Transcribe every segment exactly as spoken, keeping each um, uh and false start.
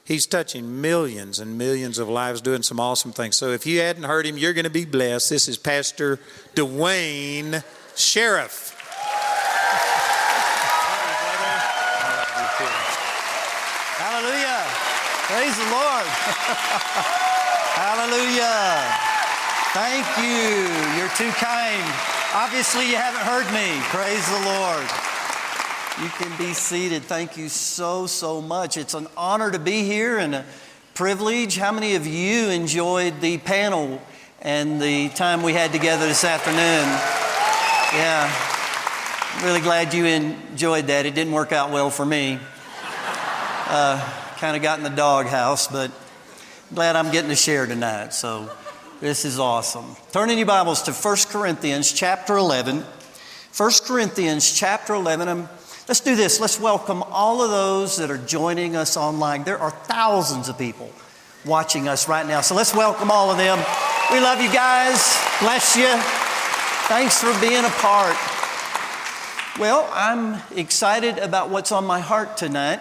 He's touching millions and millions of lives, doing some awesome things. So if you hadn't heard him, you're going to be blessed. This is Pastor Dwayne Sheriff. Hallelujah. Praise the Lord. Hallelujah. Thank you. You're too kind. Obviously, you haven't heard me. Praise the Lord. You can be seated. Thank you so, so much. It's an honor to be here and a privilege. How many of you enjoyed the panel and the time we had together this afternoon? Yeah. I'm really glad you enjoyed that. It didn't work out well for me. Uh, kind of got in the doghouse, but I'm glad I'm getting to share tonight. So this is awesome. Turn in your Bibles to First Corinthians chapter eleven. First Corinthians chapter eleven. I'm Let's do this. Let's welcome all of those that are joining us online. There are thousands of people watching us right now. So let's welcome all of them. We love you guys. Bless you. Thanks for being a part. Well, I'm excited about what's on my heart tonight.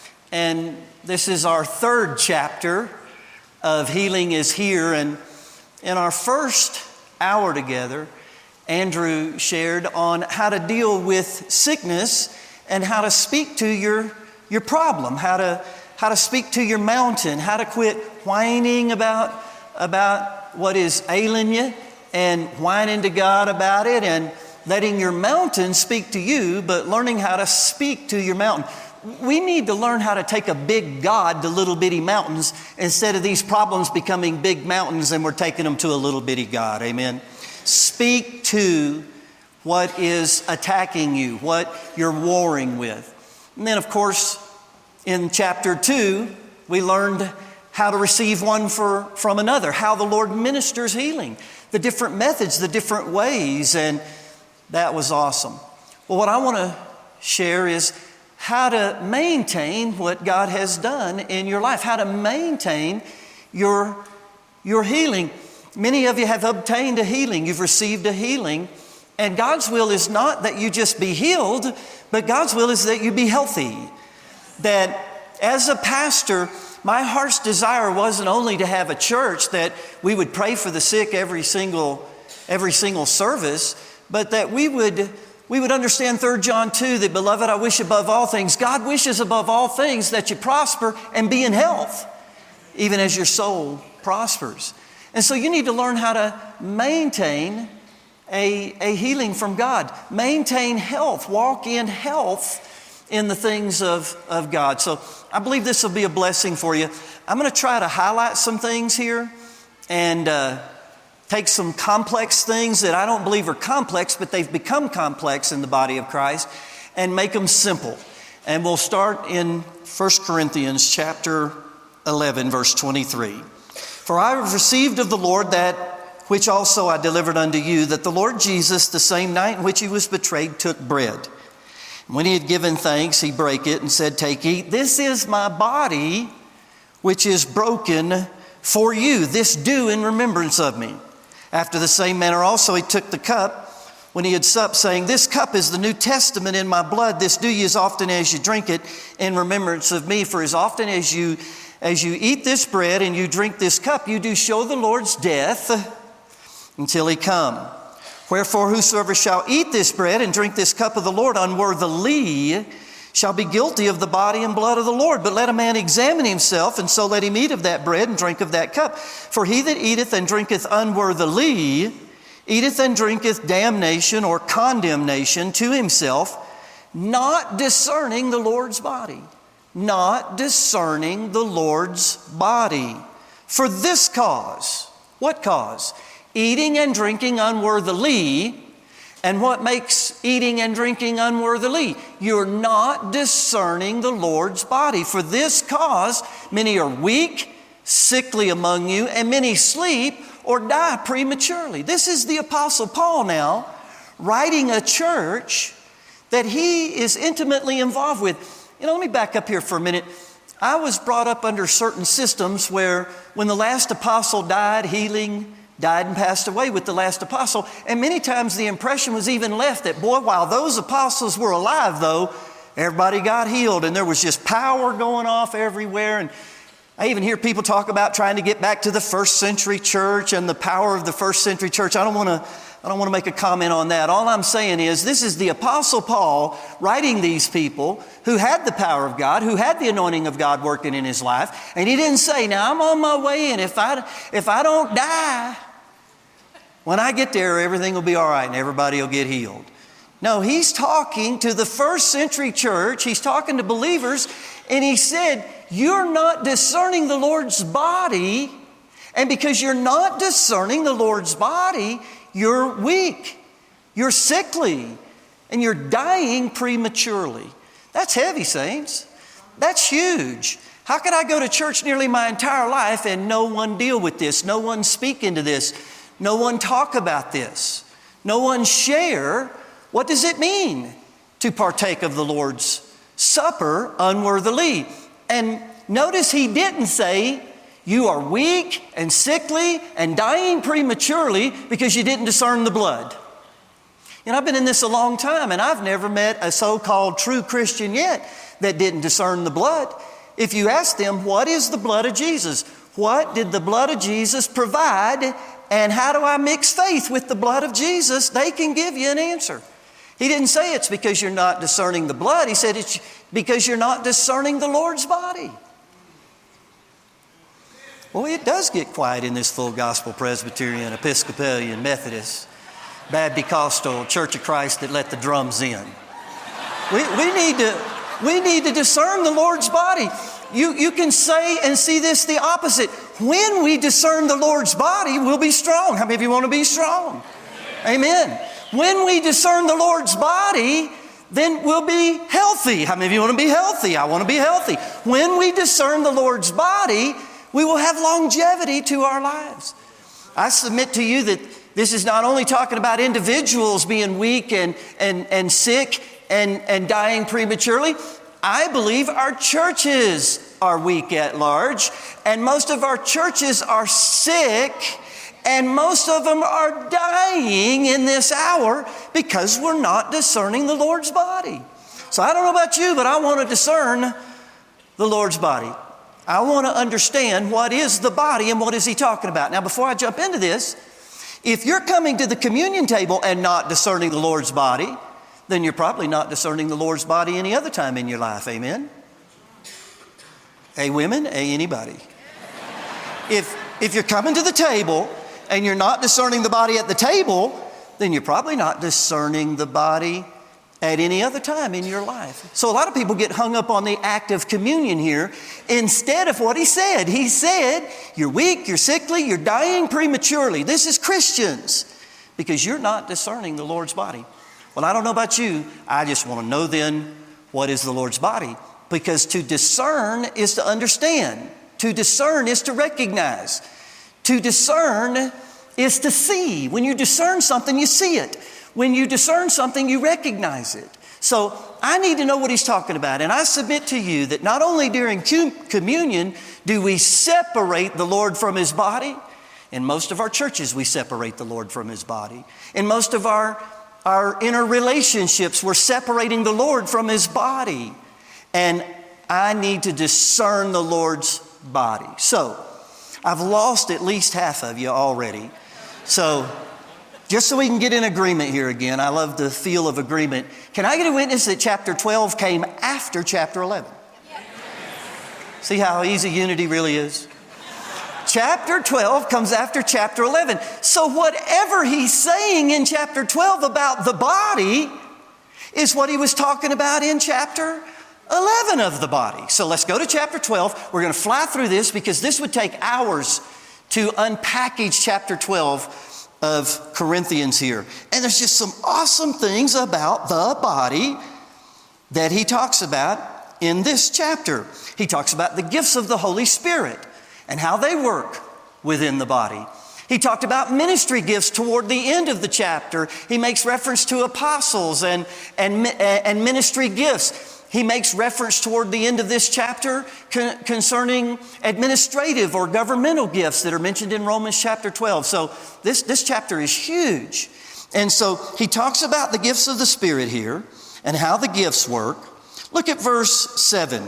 And this is our third chapter of Healing is Here. And in our first hour together, Andrew shared on how to deal with sickness and how to speak to your, your problem, how to, how to speak to your mountain, how to quit whining about, about what is ailing you and whining to God about it and letting your mountain speak to you, but learning how to speak to your mountain. We need to learn how to take a big God to little bitty mountains instead of these problems becoming big mountains and we're taking them to a little bitty God. Amen. Speak to what is attacking you, what you're warring with. And then, of course, in chapter two, we learned how to receive one for, from another, how the Lord ministers healing, the different methods, the different ways, and that was awesome. Well, what I want to share is how to maintain what God has done in your life, how to maintain your, your healing. Many of you have obtained a healing. You've received a healing. And God's will is not that you just be healed, but God's will is that you be healthy. That as a pastor, my heart's desire wasn't only to have a church that we would pray for the sick every single, every single service, but that we would, we would understand Third John two, that, beloved, I wish above all things, God wishes above all things that you prosper and be in health, even as your soul prospers. And so you need to learn how to maintain A, a healing from God. Maintain health. Walk in health in the things of, of God. So I believe this will be a blessing for you. I'm going to try to highlight some things here and uh, take some complex things that I don't believe are complex, but they've become complex in the body of Christ, and make them simple. And we'll start in First Corinthians chapter eleven, verse twenty-three. For I have received of the Lord that which also I delivered unto you, that the Lord Jesus, the same night in which he was betrayed, took bread. When he had given thanks, he brake it and said, Take, eat. This is my body, which is broken for you. This do in remembrance of me. After the same manner also he took the cup when he had supped, saying, This cup is the New Testament in my blood. This do ye as often as you drink it in remembrance of me. For as often as you, as you eat this bread and you drink this cup, you do show the Lord's death until he come. Wherefore whosoever shall eat this bread and drink this cup of the Lord unworthily shall be guilty of the body and blood of the Lord. But let a man examine himself, and so let him eat of that bread and drink of that cup. For he that eateth and drinketh unworthily eateth and drinketh damnation or condemnation to himself, not discerning the Lord's body. Not discerning the Lord's body. For this cause, what cause? Eating and drinking unworthily. And what makes eating and drinking unworthily? You're not discerning the Lord's body. For this cause, many are weak, sickly among you, and many sleep or die prematurely. This is the Apostle Paul now, writing a church that he is intimately involved with. You know, let me back up here for a minute. I was brought up under certain systems where when the last apostle died, healing died and passed away with the last apostle. And many times the impression was even left that, boy, while those apostles were alive, though, everybody got healed and there was just power going off everywhere. And I even hear people talk about trying to get back to the first century church and the power of the first century church. I don't want to I don't want to make a comment on that. All I'm saying is this is the Apostle Paul writing these people who had the power of God, who had the anointing of God working in his life. And he didn't say, now I'm on my way, and if I, if I don't die, when I get there, everything will be all right and everybody will get healed. No, he's talking to the first century church. He's talking to believers, and he said, you're not discerning the Lord's body, and because you're not discerning the Lord's body, you're weak, you're sickly, and you're dying prematurely. That's heavy, saints. That's huge. How could I go to church nearly my entire life and no one deal with this? No one speak into this? No one talk about this? No one share? What does it mean to partake of the Lord's Supper unworthily? And notice he didn't say, you are weak and sickly and dying prematurely because you didn't discern the blood. You know, I've been in this a long time, and I've never met a so-called true Christian yet that didn't discern the blood. If you ask them, what is the blood of Jesus? What did the blood of Jesus provide? And how do I mix faith with the blood of Jesus? They can give you an answer. He didn't say it's because you're not discerning the blood. He said it's because you're not discerning the Lord's body. Well, it does get quiet in this full gospel Presbyterian, Episcopalian, Methodist, Baptist, Church of Christ that let the drums in. We, we, need to, we need to discern the Lord's body. You, you can say and see this the opposite. When we discern the Lord's body, we'll be strong. How many of you want to be strong? Amen. When we discern the Lord's body, then we'll be healthy. How many of you want to be healthy? I want to be healthy. When we discern the Lord's body, we will have longevity to our lives. I submit to you that this is not only talking about individuals being weak and, and, and sick and, and dying prematurely. I believe our churches are weak at large, and most of our churches are sick, and most of them are dying in this hour because we're not discerning the Lord's body. So I don't know about you, but I want to discern the Lord's body. I want to understand what is the body and what is he talking about. Now, before I jump into this, if you're coming to the communion table and not discerning the Lord's body, then you're probably not discerning the Lord's body any other time in your life. Amen? Hey, women, hey, anybody. If, if you're coming to the table and you're not discerning the body at the table, then you're probably not discerning the body at any other time in your life. So a lot of people get hung up on the act of communion here instead of what he said. He said, you're weak, you're sickly, you're dying prematurely. This is Christians because you're not discerning the Lord's body. Well, I don't know about you. I just want to know then what is the Lord's body, because to discern is to understand. To discern is to recognize. To discern is to see. When you discern something, you see it. When you discern something, you recognize it. So I need to know what he's talking about. And I submit to you that not only during communion do we separate the Lord from his body. In most of our churches, we separate the Lord from his body. In most of our, our inner relationships, we're separating the Lord from his body. And I need to discern the Lord's body. So I've lost at least half of you already. So just so we can get in agreement here again, I love the feel of agreement. Can I get a witness that chapter twelve came after chapter eleven? Yes. See how easy unity really is? Chapter twelve comes after chapter eleven. So whatever he's saying in chapter twelve about the body is what he was talking about in chapter eleven of the body. So let's go to chapter twelve. We're going to fly through this because this would take hours to unpackage chapter twelve of Corinthians here. And there's just some awesome things about the body that he talks about in this chapter. He talks about the gifts of the Holy Spirit and how they work within the body. He talked about ministry gifts toward the end of the chapter. He makes reference to apostles and, and, and ministry gifts. He makes reference toward the end of this chapter con- concerning administrative or governmental gifts that are mentioned in Romans chapter twelve. So this, this chapter is huge. And so he talks about the gifts of the Spirit here and how the gifts work. Look at verse seven.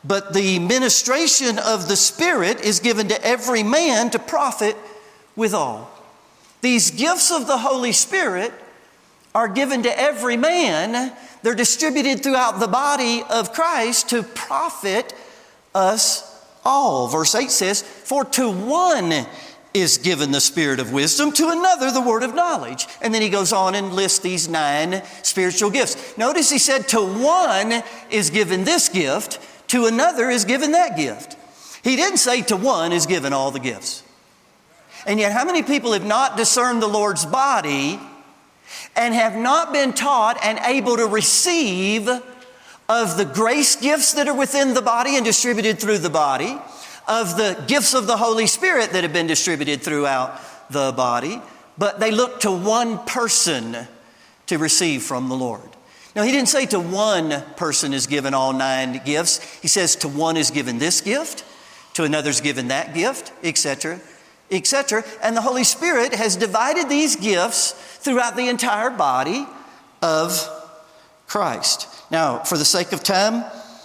but the ministration of the Spirit is given to every man to profit withal. These gifts of the Holy Spirit are given to every man. They're distributed throughout the body of Christ to profit us all. Verse eight says, for to one is given the spirit of wisdom, to another the word of knowledge. And then he goes on and lists these nine spiritual gifts. Notice he said to one is given this gift, to another is given that gift. He didn't say to one is given all the gifts. And yet how many people have not discerned the Lord's body and have not been taught and able to receive of the grace gifts that are within the body and distributed through the body, of the gifts of the Holy Spirit that have been distributed throughout the body, but they look to one person to receive from the Lord. Now, he didn't say to one person is given all nine gifts. He says to one is given this gift, to another is given that gift, et cetera, et cetera. And the Holy Spirit has divided these gifts throughout the entire body of Christ. Now, for the sake of time,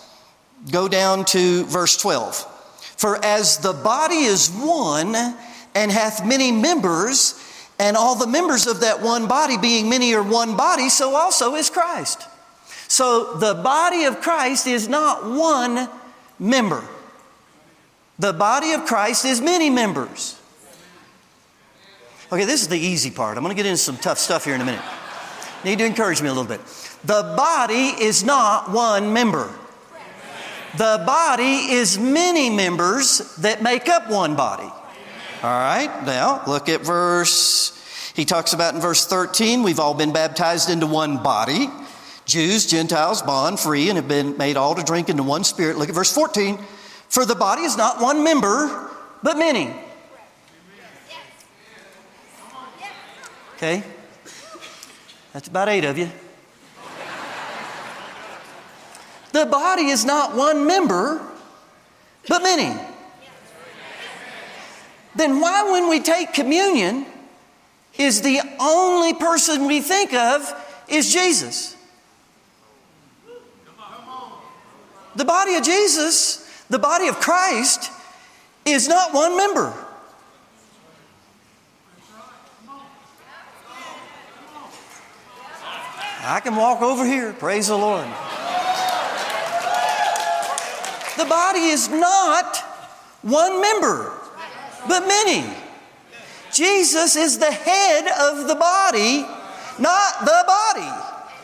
go down to verse twelve. For as the body is one and hath many members, and all the members of that one body being many are one body, so also is Christ. So the body of Christ is not one member. The body of Christ is many members. Okay, this is the easy part. I'm going to get into some tough stuff here in a minute. Need to encourage me a little bit. The body is not one member. The body is many members that make up one body. All right, now look at verse, he talks about in verse thirteen, we've all been baptized into one body. Jews, Gentiles, bond, free, and have been made all to drink into one spirit. Look at verse fourteen. For the body is not one member, but many. Okay, that's about eight of you. The body is not one member, but many. Then why, when we take communion, is the only person we think of is Jesus? The body of Jesus, the body of Christ, is not one member. I can walk over here, praise the Lord. The body is not one member, but many. Jesus is the head of the body, not the body.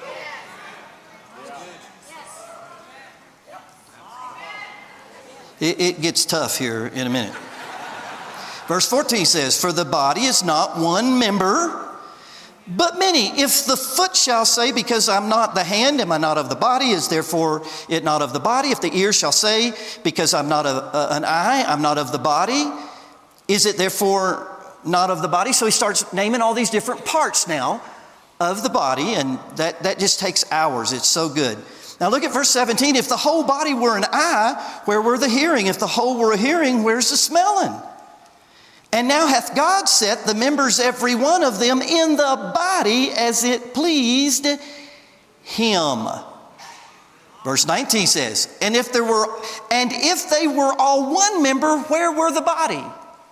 It, it gets tough here in a minute. Verse fourteen says, for the body is not one member, but many. If the foot shall say, because I'm not the hand, am I not of the body? Is therefore it not of the body? If the ear shall say, because I'm not a, a, an eye, I'm not of the body, is it therefore not of the body? So he starts naming all these different parts now of the body, and that, that just takes hours. It's so good. Now look at verse seventeen. If the whole body were an eye, where were the hearing? If the whole were a hearing, where's the smelling? And now hath God set the members, every one of them, in the body as it pleased him. Verse nineteen says, and if there were, and if they were all one member, where were the body?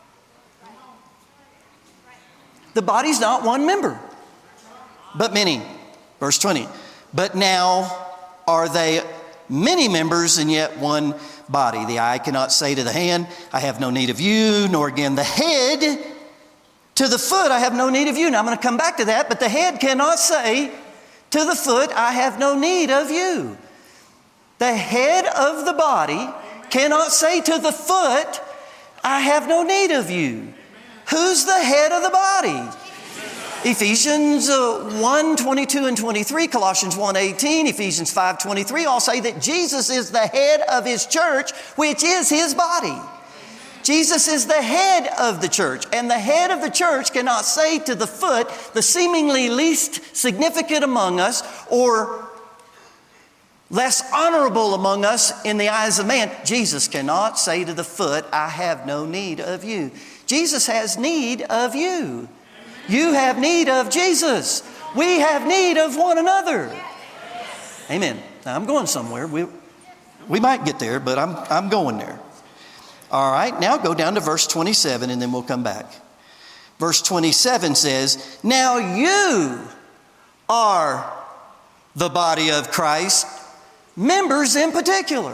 The body's not one member, but many. Verse twenty, but now are they many members and yet one body? The eye cannot say to the hand, I have no need of you, nor again the head to the foot, I have no need of you. Now I'm going to come back to that, but the head cannot say to the foot, I have no need of you. The head of the body cannot say to the foot, I have no need of you. Who's the head of the body? Ephesians uh, one, twenty-two and twenty-three, Colossians one, eighteen, Ephesians five, twenty-three all say that Jesus is the head of his church, which is his body. Jesus is the head of the church, and the head of the church cannot say to the foot, the seemingly least significant among us, or less honorable among us in the eyes of man. Jesus cannot say to the foot, I have no need of you. Jesus has need of you. You have need of Jesus. We have need of one another. Amen. Now I'm going somewhere. We, We might get there, but I'm, I'm going there. All right, now go down to verse twenty-seven and then we'll come back. Verse twenty-seven says, now you are the body of Christ, members in particular.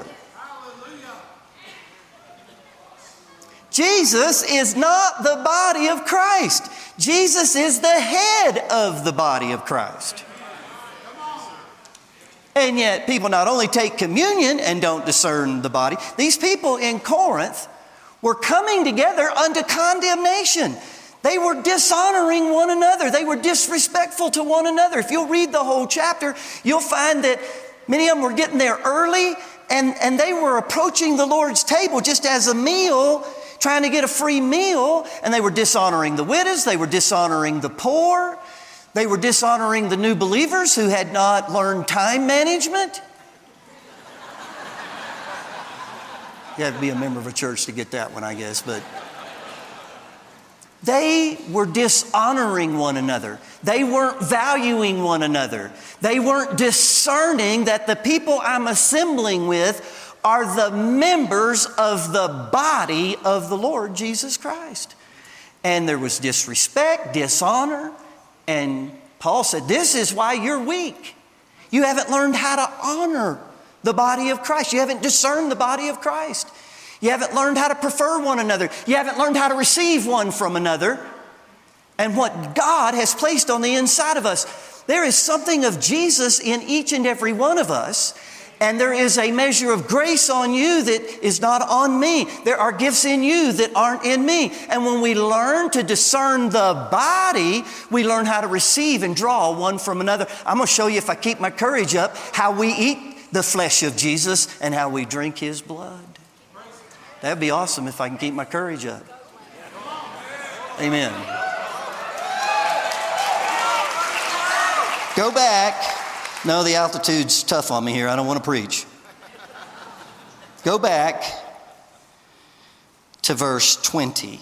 Jesus is not the body of Christ. Jesus is the head of the body of Christ. And yet people not only take communion and don't discern the body, these people in Corinth were coming together unto condemnation. They were dishonoring one another. They were disrespectful to one another. If you'll read the whole chapter, you'll find that many of them were getting there early and, and they were approaching the Lord's table just as a meal, trying to get a free meal, and they were dishonoring the widows, they were dishonoring the poor, they were dishonoring the new believers who had not learned time management. You have to be a member of a church to get that one, I guess, but they were dishonoring one another. They weren't valuing one another. They weren't discerning that the people I'm assembling with are the members of the body of the Lord Jesus Christ. And there was disrespect, dishonor, and Paul said, this is why you're weak. You haven't learned how to honor the body of Christ. You haven't discerned the body of Christ. You haven't learned how to prefer one another. You haven't learned how to receive one from another. And what God has placed on the inside of us, there is something of Jesus in each and every one of us. And there is a measure of grace on you that is not on me. There are gifts in you that aren't in me. And when we learn to discern the body, we learn how to receive and draw one from another. I'm going to show you, if I keep my courage up, how we eat the flesh of Jesus and how we drink His blood. That'd be awesome if I can keep my courage up. Amen. Go back. No, the altitude's tough on me here. I don't want to preach. Go back to verse twenty.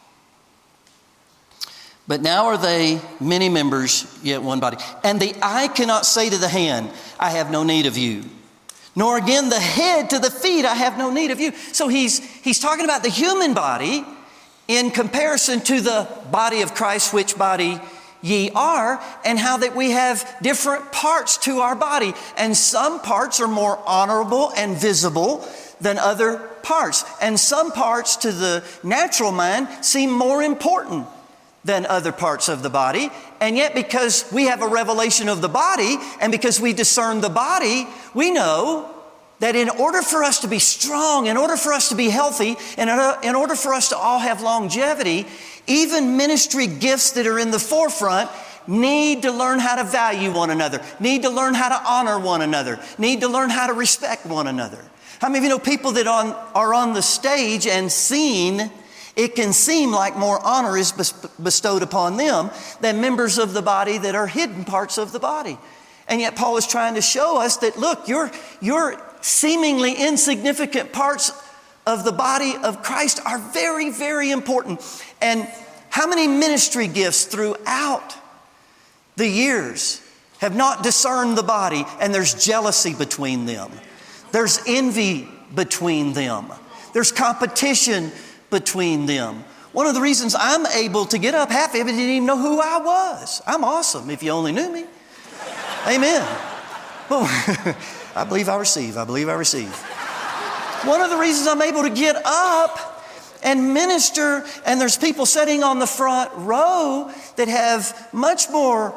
But now are they many members, yet one body. And the eye cannot say to the hand, I have no need of you. Nor again the head to the feet, I have no need of you. So he's, he's talking about the human body in comparison to the body of Christ, which body ye are, and how that we have different parts to our body. And some parts are more honorable and visible than other parts. And some parts to the natural mind seem more important than other parts of the body. And yet because we have a revelation of the body, and because we discern the body, we know that in order for us to be strong, in order for us to be healthy, and in order for us to all have longevity, even ministry gifts that are in the forefront need to learn how to value one another, need to learn how to honor one another, need to learn how to respect one another. How many of you know people that on, are on the stage and seen, it can seem like more honor is bestowed upon them than members of the body that are hidden parts of the body. And yet Paul is trying to show us that, look, you're, you're seemingly insignificant parts of the body of Christ are very, very important. And how many ministry gifts throughout the years have not discerned the body, and there's jealousy between them. There's envy between them. There's competition between them. One of the reasons I'm able to get up, half of it didn't even know who I was. I'm awesome if you only knew me. Amen. Well, I believe I receive. I believe I receive. One of the reasons I'm able to get up and minister, and there's people sitting on the front row that have much more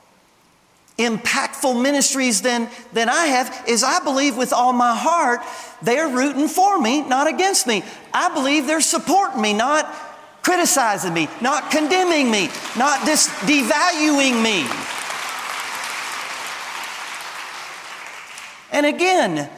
impactful ministries than, than I have, is I believe with all my heart they're rooting for me, not against me. I believe they're supporting me, not criticizing me, not condemning me, not dis- devaluing me. And again,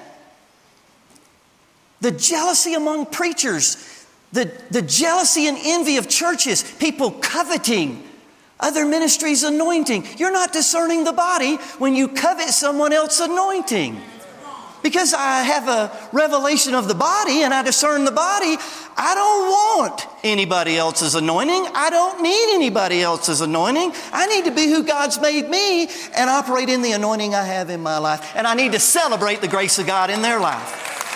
the jealousy among preachers, the, the jealousy and envy of churches, people coveting other ministries' anointing. You're not discerning the body when you covet someone else's anointing. Because I have a revelation of the body and I discern the body, I don't want anybody else's anointing. I don't need anybody else's anointing. I need to be who God's made me and operate in the anointing I have in my life. And I need to celebrate the grace of God in their life.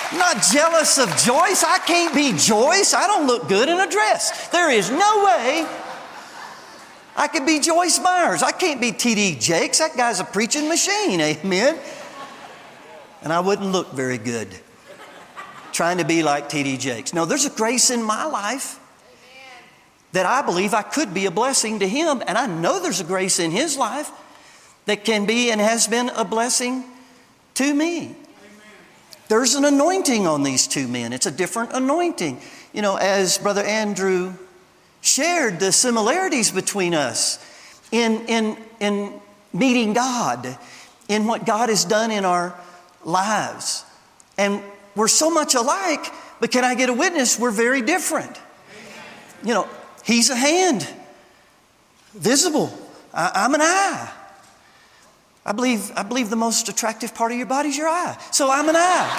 I'm not jealous of Joyce. I can't be Joyce. I don't look good in a dress. There is no way I could be Joyce Myers. I can't be T D Jakes. That guy's a preaching machine, amen? And I wouldn't look very good trying to be like T D Jakes. No, there's a grace in my life that I believe I could be a blessing to him. And I know there's a grace in his life that can be and has been a blessing to me. There's an anointing on these two men. It's a different anointing. You know, as Brother Andrew shared the similarities between us in, in, in meeting God, in what God has done in our lives. And we're so much alike, but can I get a witness? We're very different. You know, he's a hand, visible. I, I'm an eye. I believe, I believe the most attractive part of your body is your eye. So I'm an eye.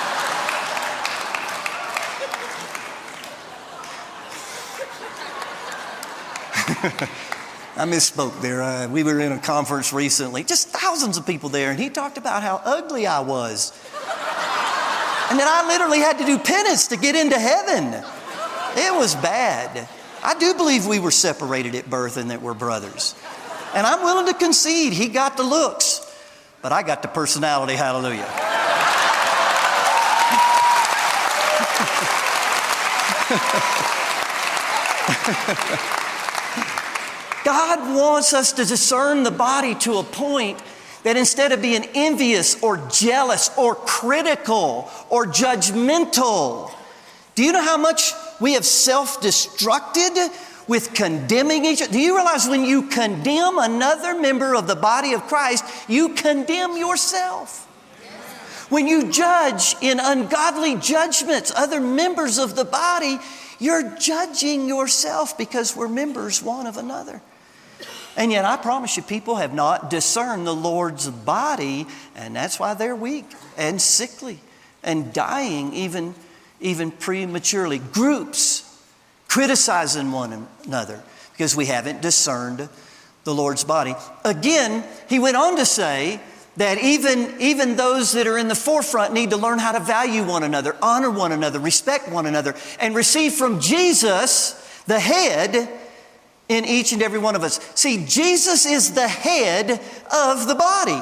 I misspoke there. Uh, we were in a conference recently, just thousands of people there, and he talked about how ugly I was. And that I literally had to do penance to get into heaven. It was bad. I do believe we were separated at birth and that we're brothers. And I'm willing to concede he got the looks, but I got the personality, hallelujah. God wants us to discern the body to a point that instead of being envious or jealous or critical or judgmental, do you know how much we have self-destructed with condemning each other? Do you realize when you condemn another member of the body of Christ, you condemn yourself? When you judge in ungodly judgments other members of the body, you're judging yourself because we're members one of another. And yet I promise you, people have not discerned the Lord's body, and that's why they're weak and sickly and dying even, even prematurely. Groups criticizing one another because we haven't discerned the Lord's body. Again, he went on to say that even, even those that are in the forefront need to learn how to value one another, honor one another, respect one another, and receive from Jesus, the head, in each and every one of us. See, Jesus is the head of the body.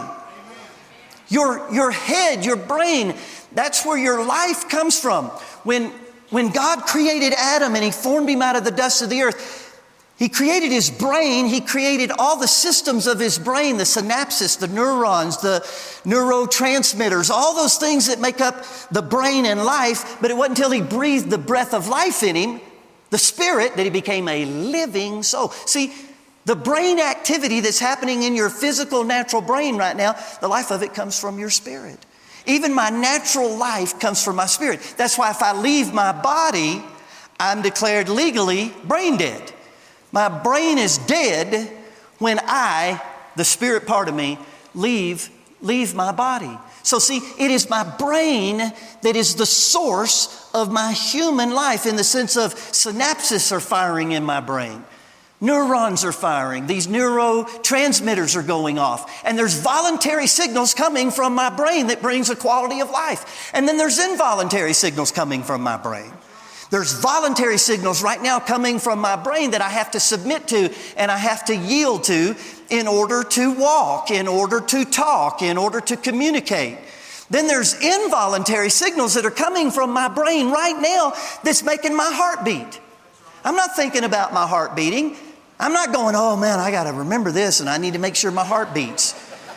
Your, your head, your brain, that's where your life comes from. When, when God created Adam and he formed him out of the dust of the earth, he created his brain. He created all the systems of his brain, the synapses, the neurons, the neurotransmitters, all those things that make up the brain and life. But it wasn't until he breathed the breath of life in him, the spirit, that he became a living soul. See, the brain activity that's happening in your physical, natural brain right now, the life of it comes from your spirit. Even my natural life comes from my spirit. That's why if I leave my body, I'm declared legally brain dead. My brain is dead when I, the spirit part of me, leave, leave my body. So see, it is my brain that is the source of my human life, in the sense of synapses are firing in my brain. Neurons are firing. These neurotransmitters are going off. And there's voluntary signals coming from my brain that brings a quality of life. And then there's involuntary signals coming from my brain. There's voluntary signals right now coming from my brain that I have to submit to and I have to yield to in order to walk, in order to talk, in order to communicate. Then there's involuntary signals that are coming from my brain right now that's making my heart beat. I'm not thinking about my heart beating. I'm not going, oh man, I got to remember this and I need to make sure my heart beats.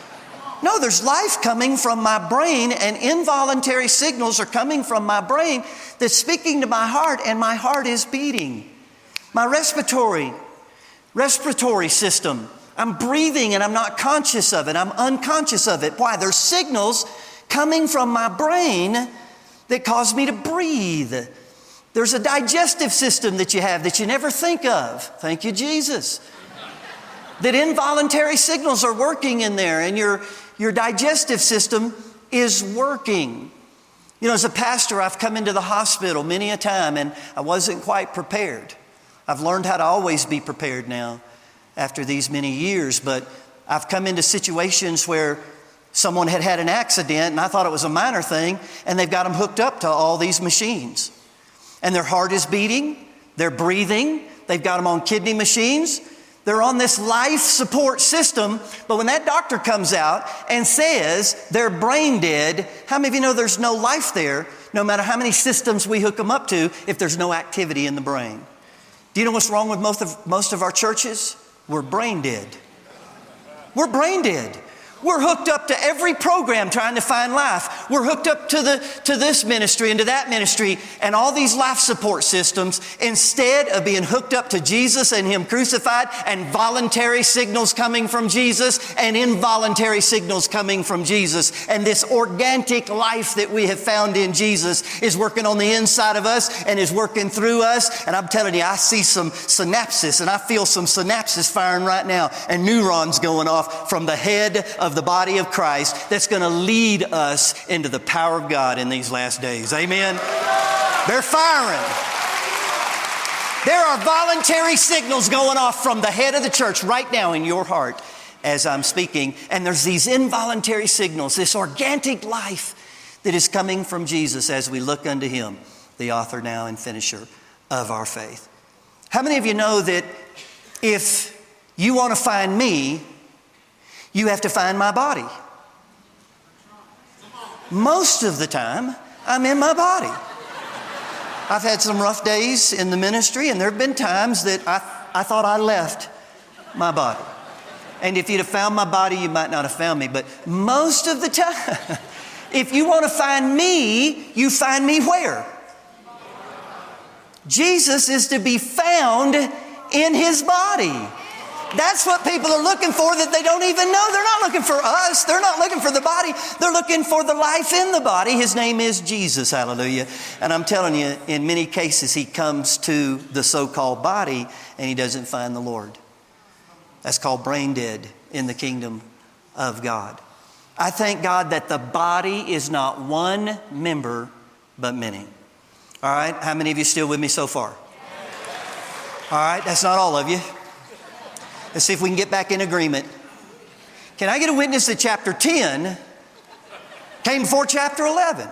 No, there's life coming from my brain, and involuntary signals are coming from my brain that's speaking to my heart, and my heart is beating. My respiratory, respiratory system, I'm breathing and I'm not conscious of it. I'm unconscious of it. Why? There's signals coming from my brain that cause me to breathe. There's a digestive system that you have that you never think of. Thank you, Jesus. That involuntary signals are working in there, and your, your digestive system is working. You know, as a pastor, I've come into the hospital many a time, and I wasn't quite prepared. I've learned how to always be prepared now after these many years, but I've come into situations where Someone had had an accident, and I thought it was a minor thing, and they've got them hooked up to all these machines. And their heart is beating, they're breathing, they've got them on kidney machines, they're on this life support system, but when that doctor comes out and says they're brain dead, how many of you know there's no life there, no matter how many systems we hook them up to, if there's no activity in the brain? Do you know what's wrong with most of, most of our churches? We're brain dead. We're brain dead. We're hooked up to every program trying to find life. We're hooked up to the to this ministry and to that ministry and all these life support systems instead of being hooked up to Jesus and Him crucified and voluntary signals coming from Jesus and involuntary signals coming from Jesus. And this organic life that we have found in Jesus is working on the inside of us and is working through us. And I'm telling you, I see some synapses and I feel some synapses firing right now and neurons going off from the head of the body of Christ that's going to lead us into the power of God in these last days. Amen? They're firing. There are voluntary signals going off from the head of the church right now in your heart as I'm speaking. And there's these involuntary signals, this organic life that is coming from Jesus as we look unto Him, the author now and finisher of our faith. How many of you know that if you want to find me, you have to find my body? Most of the time, I'm in my body. I've had some rough days in the ministry, and there have been times that I, I thought I left my body. And if you'd have found my body, you might not have found me. But most of the time, if you want to find me, you find me where? Jesus is to be found in His body. That's what people are looking for that they don't even know. They're not looking for us. They're not looking for the body. They're looking for the life in the body. His name is Jesus. Hallelujah. And I'm telling you, in many cases, He comes to the so-called body and He doesn't find the Lord. That's called brain dead in the kingdom of God. I thank God that the body is not one member, but many. All right. How many of you still with me so far? All right. That's not all of you. Let's see if we can get back in agreement. Can I get a witness that chapter ten came before chapter eleven?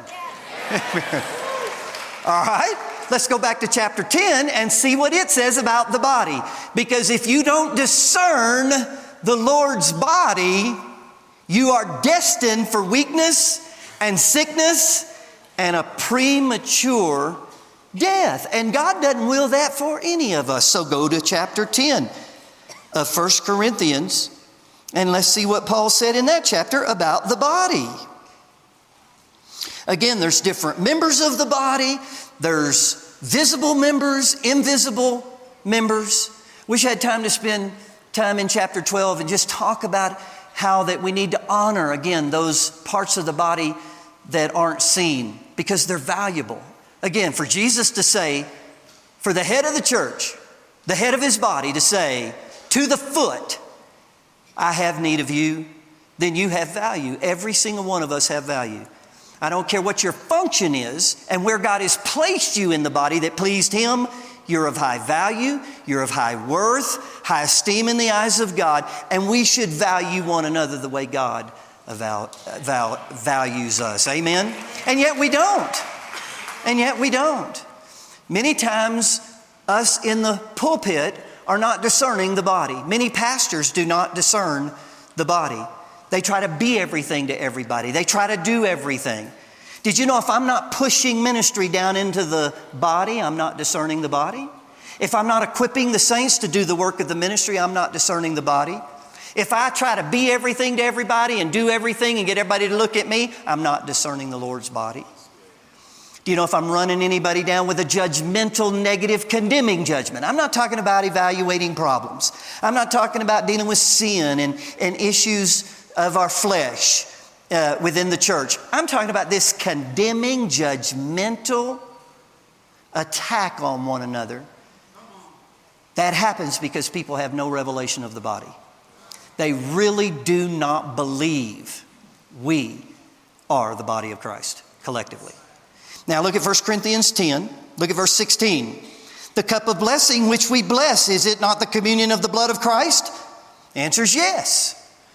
All right, let's go back to chapter ten and see what it says about the body. Because if you don't discern the Lord's body, you are destined for weakness and sickness and a premature death. And God doesn't will that for any of us. So go to chapter ten. Of First Corinthians, and let's see what Paul said in that chapter about the body. Again, there's different members of the body. There's visible members, invisible members. Wish I had time to spend time in chapter twelve and just talk about how that we need to honor, again, those parts of the body that aren't seen because they're valuable. Again, for Jesus to say, for the head of the church, the head of His body to say, to the foot, I have need of you, then you have value. Every single one of us have value. I don't care what your function is and where God has placed you in the body that pleased Him. You're of high value. You're of high worth, high esteem in the eyes of God. And we should value one another the way God val- val- values us. Amen? And yet we don't. And yet we don't. Many times us in the pulpit are not discerning the body. Many pastors do not discern the body. They try to be everything to everybody. They try to do everything. Did you know if I'm not pushing ministry down into the body, I'm not discerning the body? If I'm not equipping the saints to do the work of the ministry, I'm not discerning the body. If I try to be everything to everybody and do everything and get everybody to look at me, I'm not discerning the Lord's body. Do you know if I'm running anybody down with a judgmental, negative, condemning judgment? I'm not talking about evaluating problems. I'm not talking about dealing with sin and, and issues of our flesh uh, within the church. I'm talking about this condemning, judgmental attack on one another. That happens because people have no revelation of the body. They really do not believe we are the body of Christ collectively. Now look at First Corinthians ten. Look at verse sixteen. The cup of blessing which we bless, is it not the communion of the blood of Christ? The answer is yes.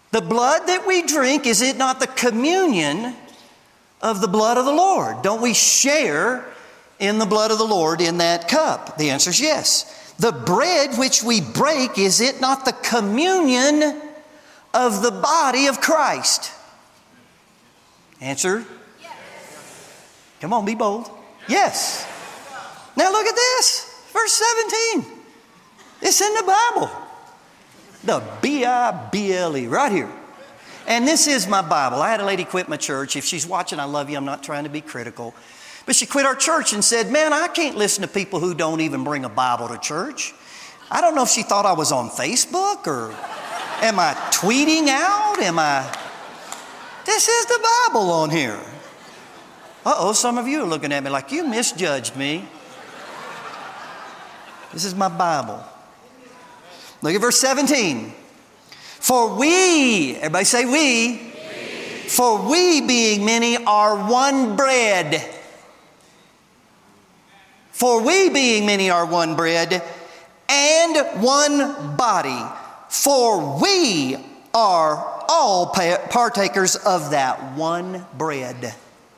The blood that we drink, is it not the communion of the blood of the Lord? Don't we share in the blood of the Lord in that cup? The answer is yes. The bread which we break, is it not the communion of the body of Christ? Answer? Yes. Come on, be bold. Yes. Now look at this. Verse seventeen. It's in the Bible. The B I B L E, right here. And this is my Bible. I had a lady quit my church. If she's watching, I love you. I'm not trying to be critical. But she quit our church and said, man, I can't listen to people who don't even bring a Bible to church. I don't know if she thought I was on Facebook, or am I tweeting out? Am I... This is the Bible on here. Uh-oh, some of you are looking at me like you misjudged me. This is my Bible. Look at verse seventeen. For we, everybody say we. we. For we being many are one bread. For we being many are one bread and one body. For we are all partakers of that one bread.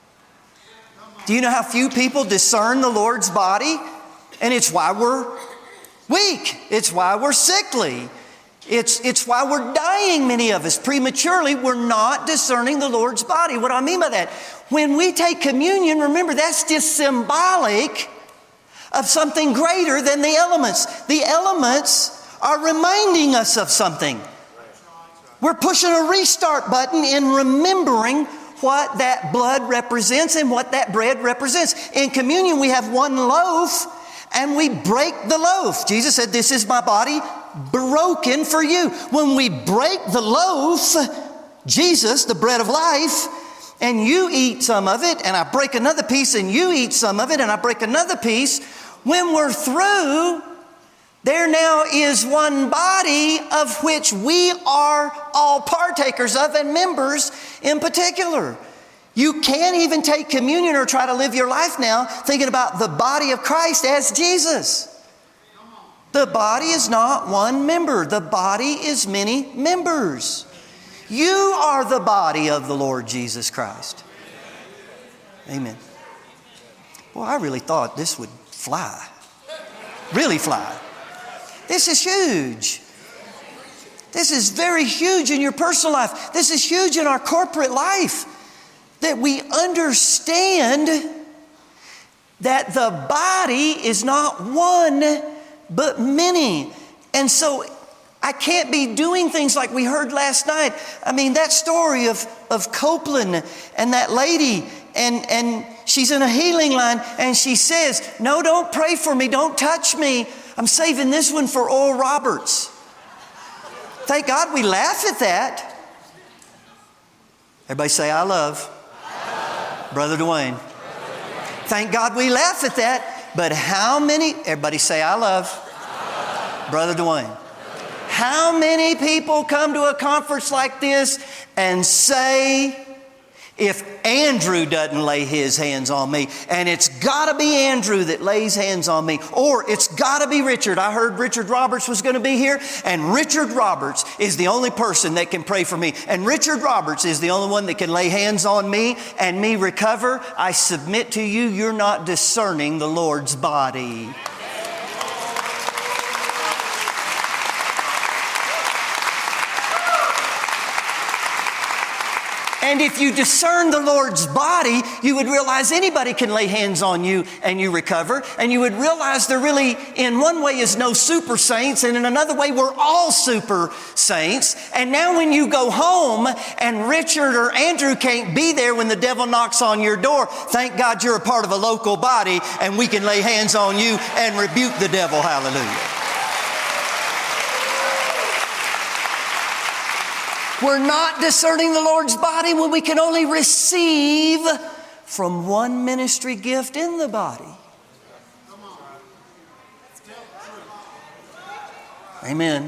Do you know how few people discern the Lord's body? And it's why we're weak. It's why we're sickly. It's, it's why we're dying, many of us, prematurely. We're not discerning the Lord's body. What do I mean by that? When we take communion, remember, that's just symbolic of something greater than the elements. The elements are reminding us of something. We're pushing a restart button in remembering what that blood represents and what that bread represents. In communion, we have one loaf, and we break the loaf. Jesus said, this is my body broken for you. When we break the loaf, Jesus, the bread of life, and you eat some of it, and I break another piece, and you eat some of it, and I break another piece, when we're through, there now is one body of which we are all partakers of and members in particular. You can't even take communion or try to live your life now thinking about the body of Christ as Jesus. The body is not one member. The body is many members. You are the body of the Lord Jesus Christ. Amen. Well, I really thought this would fly. Really fly. This is huge. This is very huge in your personal life. This is huge in our corporate life. That we understand that the body is not one, but many. And so I can't be doing things like we heard last night. I mean, that story of, of Copeland and that lady, and, and she's in a healing line, and she says, no, don't pray for me, don't touch me. I'm saving this one for Oral Roberts. Thank God we laugh at that. Everybody say, I love. Brother Dwayne. Thank God we laugh at that. But how many, everybody say, I love. I love. Brother Dwayne. How many people come to a conference like this and say, if Andrew doesn't lay his hands on me, and it's got to be Andrew that lays hands on me, or it's got to be Richard. I heard Richard Roberts was going to be here, and Richard Roberts is the only person that can pray for me, and Richard Roberts is the only one that can lay hands on me and me recover. I submit to you, you're not discerning the Lord's body. And if you discern the Lord's body, you would realize anybody can lay hands on you and you recover. And you would realize there really, in one way, is no super saints. And in another way, we're all super saints. And now when you go home and Richard or Andrew can't be there when the devil knocks on your door, thank God you're a part of a local body and we can lay hands on you and rebuke the devil. Hallelujah. We're not discerning the Lord's body when we can only receive from one ministry gift in the body. Amen.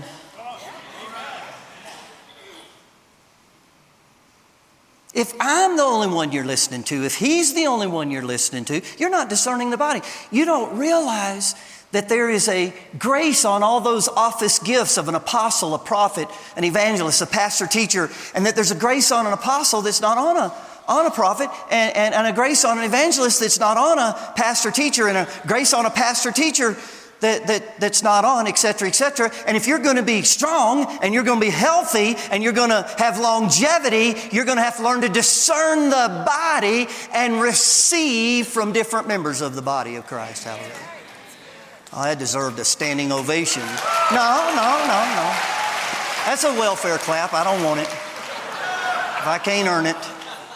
If I'm the only one you're listening to, if he's the only one you're listening to, you're not discerning the body. You don't realize that there is a grace on all those office gifts of an apostle, a prophet, an evangelist, a pastor, teacher, and that there's a grace on an apostle that's not on a, on a prophet, and, and, and a grace on an evangelist that's not on a pastor, teacher, and a grace on a pastor, teacher that, that, that's not on, et cetera, et cetera. And if you're going to be strong, and you're going to be healthy, and you're going to have longevity, you're going to have to learn to discern the body and receive from different members of the body of Christ. Hallelujah. Oh, that deserved a standing ovation. No, no, no, no. That's a welfare clap. I don't want it. If I can't earn it.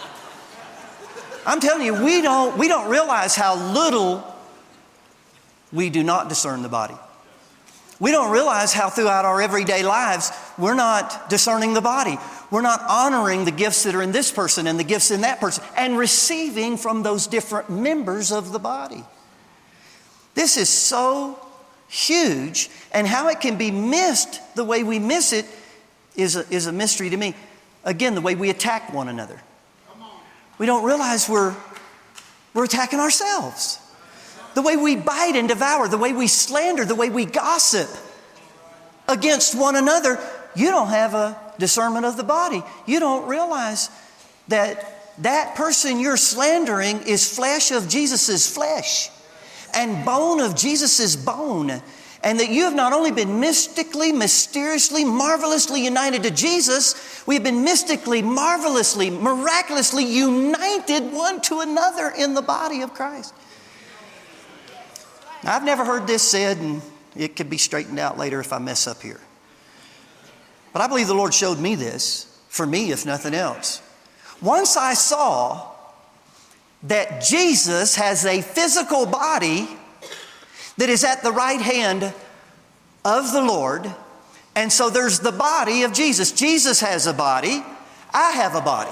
I'm telling you, we don't, we don't realize how little we do not discern the body. We don't realize how throughout our everyday lives, we're not discerning the body. We're not honoring the gifts that are in this person and the gifts in that person and receiving from those different members of the body. This is so huge, and how it can be missed the way we miss it is a, is a mystery to me. Again, the way we attack one another. We don't realize we're, we're attacking ourselves. The way we bite and devour, the way we slander, the way we gossip against one another. You don't have a discernment of the body. You don't realize that that person you're slandering is flesh of Jesus' flesh and bone of Jesus' bone. And that you have not only been mystically, mysteriously, marvelously united to Jesus, we have been mystically, marvelously, miraculously united one to another in the body of Christ. Now, I've never heard this said, and it could be straightened out later if I mess up here. But I believe the Lord showed me this, for me, if nothing else. Once I saw that Jesus has a physical body that is at the right hand of the Lord. And so there's the body of Jesus. Jesus has a body. I have a body.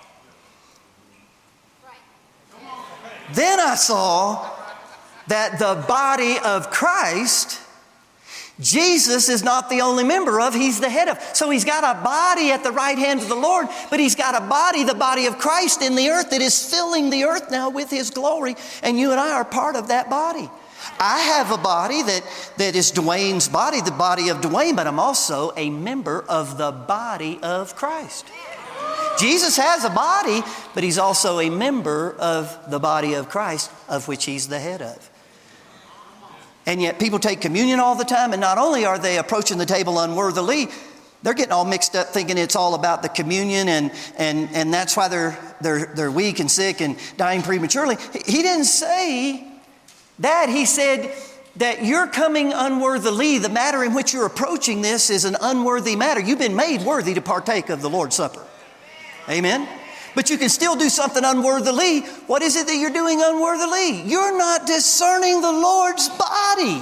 Then I saw that the body of Christ, Jesus is not the only member of, He's the head of. So He's got a body at the right hand of the Lord, but He's got a body, the body of Christ in the earth that is filling the earth now with His glory. And you and I are part of that body. I have a body that, that is Dwayne's body, the body of Dwayne, but I'm also a member of the body of Christ. Jesus has a body, but He's also a member of the body of Christ, of which He's the head of. And yet people take communion all the time, and not only are they approaching the table unworthily, they're getting all mixed up thinking it's all about the communion, and, and, and that's why they're, they're, they're weak and sick and dying prematurely. He didn't say that. He said that you're coming unworthily. The matter in which you're approaching this is an unworthy matter. You've been made worthy to partake of the Lord's Supper. Amen? But you can still do something unworthily. What is it that you're doing unworthily? You're not discerning the Lord's body.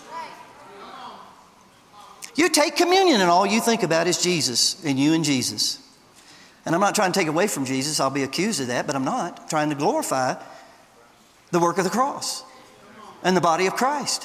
You take communion and all you think about is Jesus and you and Jesus. And I'm not trying to take away from Jesus. I'll be accused of that, but I'm not. I'm trying to glorify the work of the cross and the body of Christ.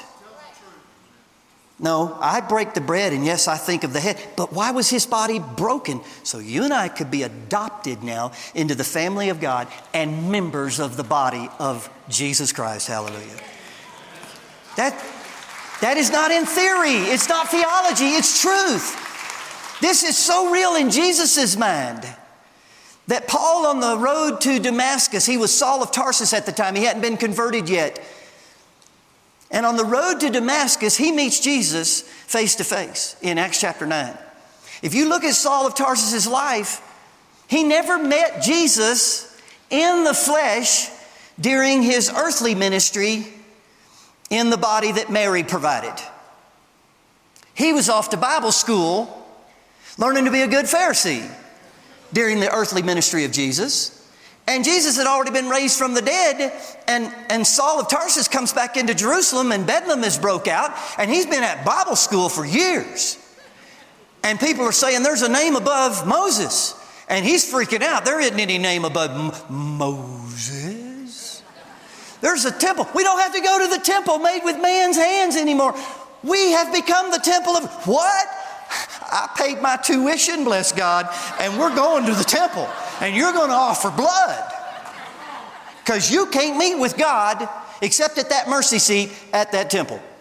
No, I break the bread, and yes, I think of the head. But why was His body broken? So you and I could be adopted now into the family of God and members of the body of Jesus Christ. Hallelujah. That, that is not in theory. It's not theology. It's truth. This is so real in Jesus' mind that Paul on the road to Damascus, he was Saul of Tarsus at the time. He hadn't been converted yet. And on the road to Damascus, he meets Jesus face to face in Acts chapter nine. If you look at Saul of Tarsus' life, he never met Jesus in the flesh during his earthly ministry in the body that Mary provided. He was off to Bible school learning to be a good Pharisee during the earthly ministry of Jesus. And Jesus had already been raised from the dead, and, and Saul of Tarsus comes back into Jerusalem, and Bedlam has broke out, and he's been at Bible school for years. And people are saying there's a name above Moses, and he's freaking out. There isn't any name above M- Moses. There's a temple. We don't have to go to the temple made with man's hands anymore. We have become the temple of what? I paid my tuition, bless God, and we're going to the temple. And you're going to offer blood. Because you can't meet with God except at that mercy seat at that temple.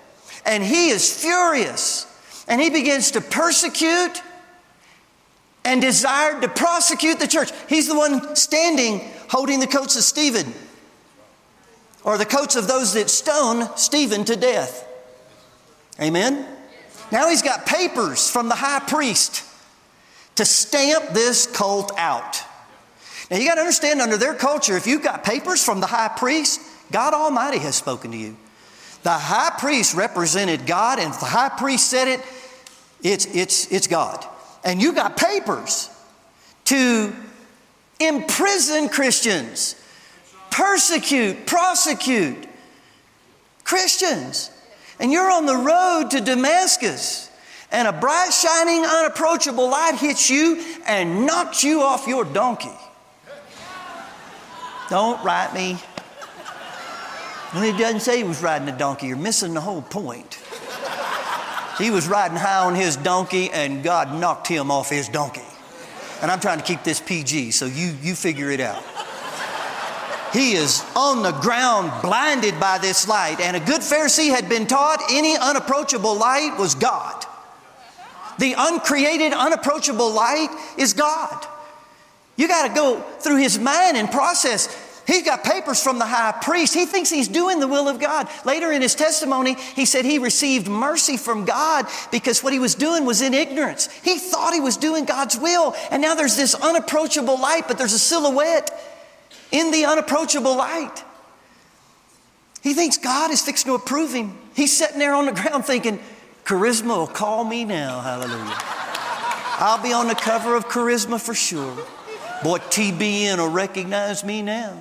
and he is furious. And he begins to persecute and desired to prosecute the church. He's the one standing holding the coats of Stephen, or the coats of those that stone Stephen to death. Amen? Now he's got papers from the high priest to stamp this cult out. Now you got to understand, under their culture, if you've got papers from the high priest, God Almighty has spoken to you. The high priest represented God, and if the high priest said it, it's, it's, it's God. And you got papers to imprison Christians, persecute, prosecute Christians. And you're on the road to Damascus, and a bright, shining, unapproachable light hits you and knocks you off your donkey. Don't write me. Well, he doesn't say he was riding a donkey. You're missing the whole point. He was riding high on his donkey, and God knocked him off his donkey. And I'm trying to keep this P G, so you, you figure it out. He is on the ground, blinded by this light. And a good Pharisee had been taught any unapproachable light was God. The uncreated, unapproachable light is God. You got to go through his mind and process. He's got papers from the high priest. He thinks he's doing the will of God. Later in his testimony, he said he received mercy from God because what he was doing was in ignorance. He thought he was doing God's will. And now there's this unapproachable light, but there's a silhouette in the unapproachable light. He thinks God is fixing to approve him. He's sitting there on the ground thinking, Charisma will call me now. Hallelujah. I'll be on the cover of Charisma for sure. Boy, T B N will recognize me now.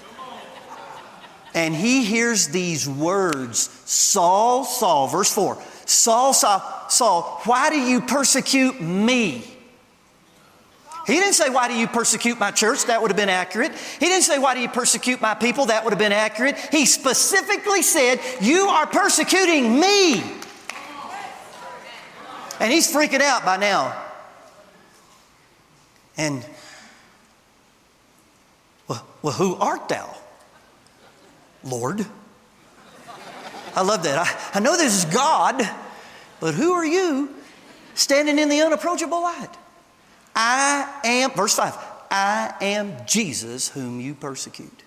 And he hears these words, Saul, Saul, verse four, Saul, Saul, Saul, why do you persecute me? He didn't say, why do you persecute my church? That would have been accurate. He didn't say, why do you persecute my people? That would have been accurate. He specifically said, you are persecuting me. And he's freaking out by now. And, well, well who art thou, Lord? I love that. I, I know this is God, but who are you standing in the unapproachable light? I am, verse five, I am Jesus whom you persecute.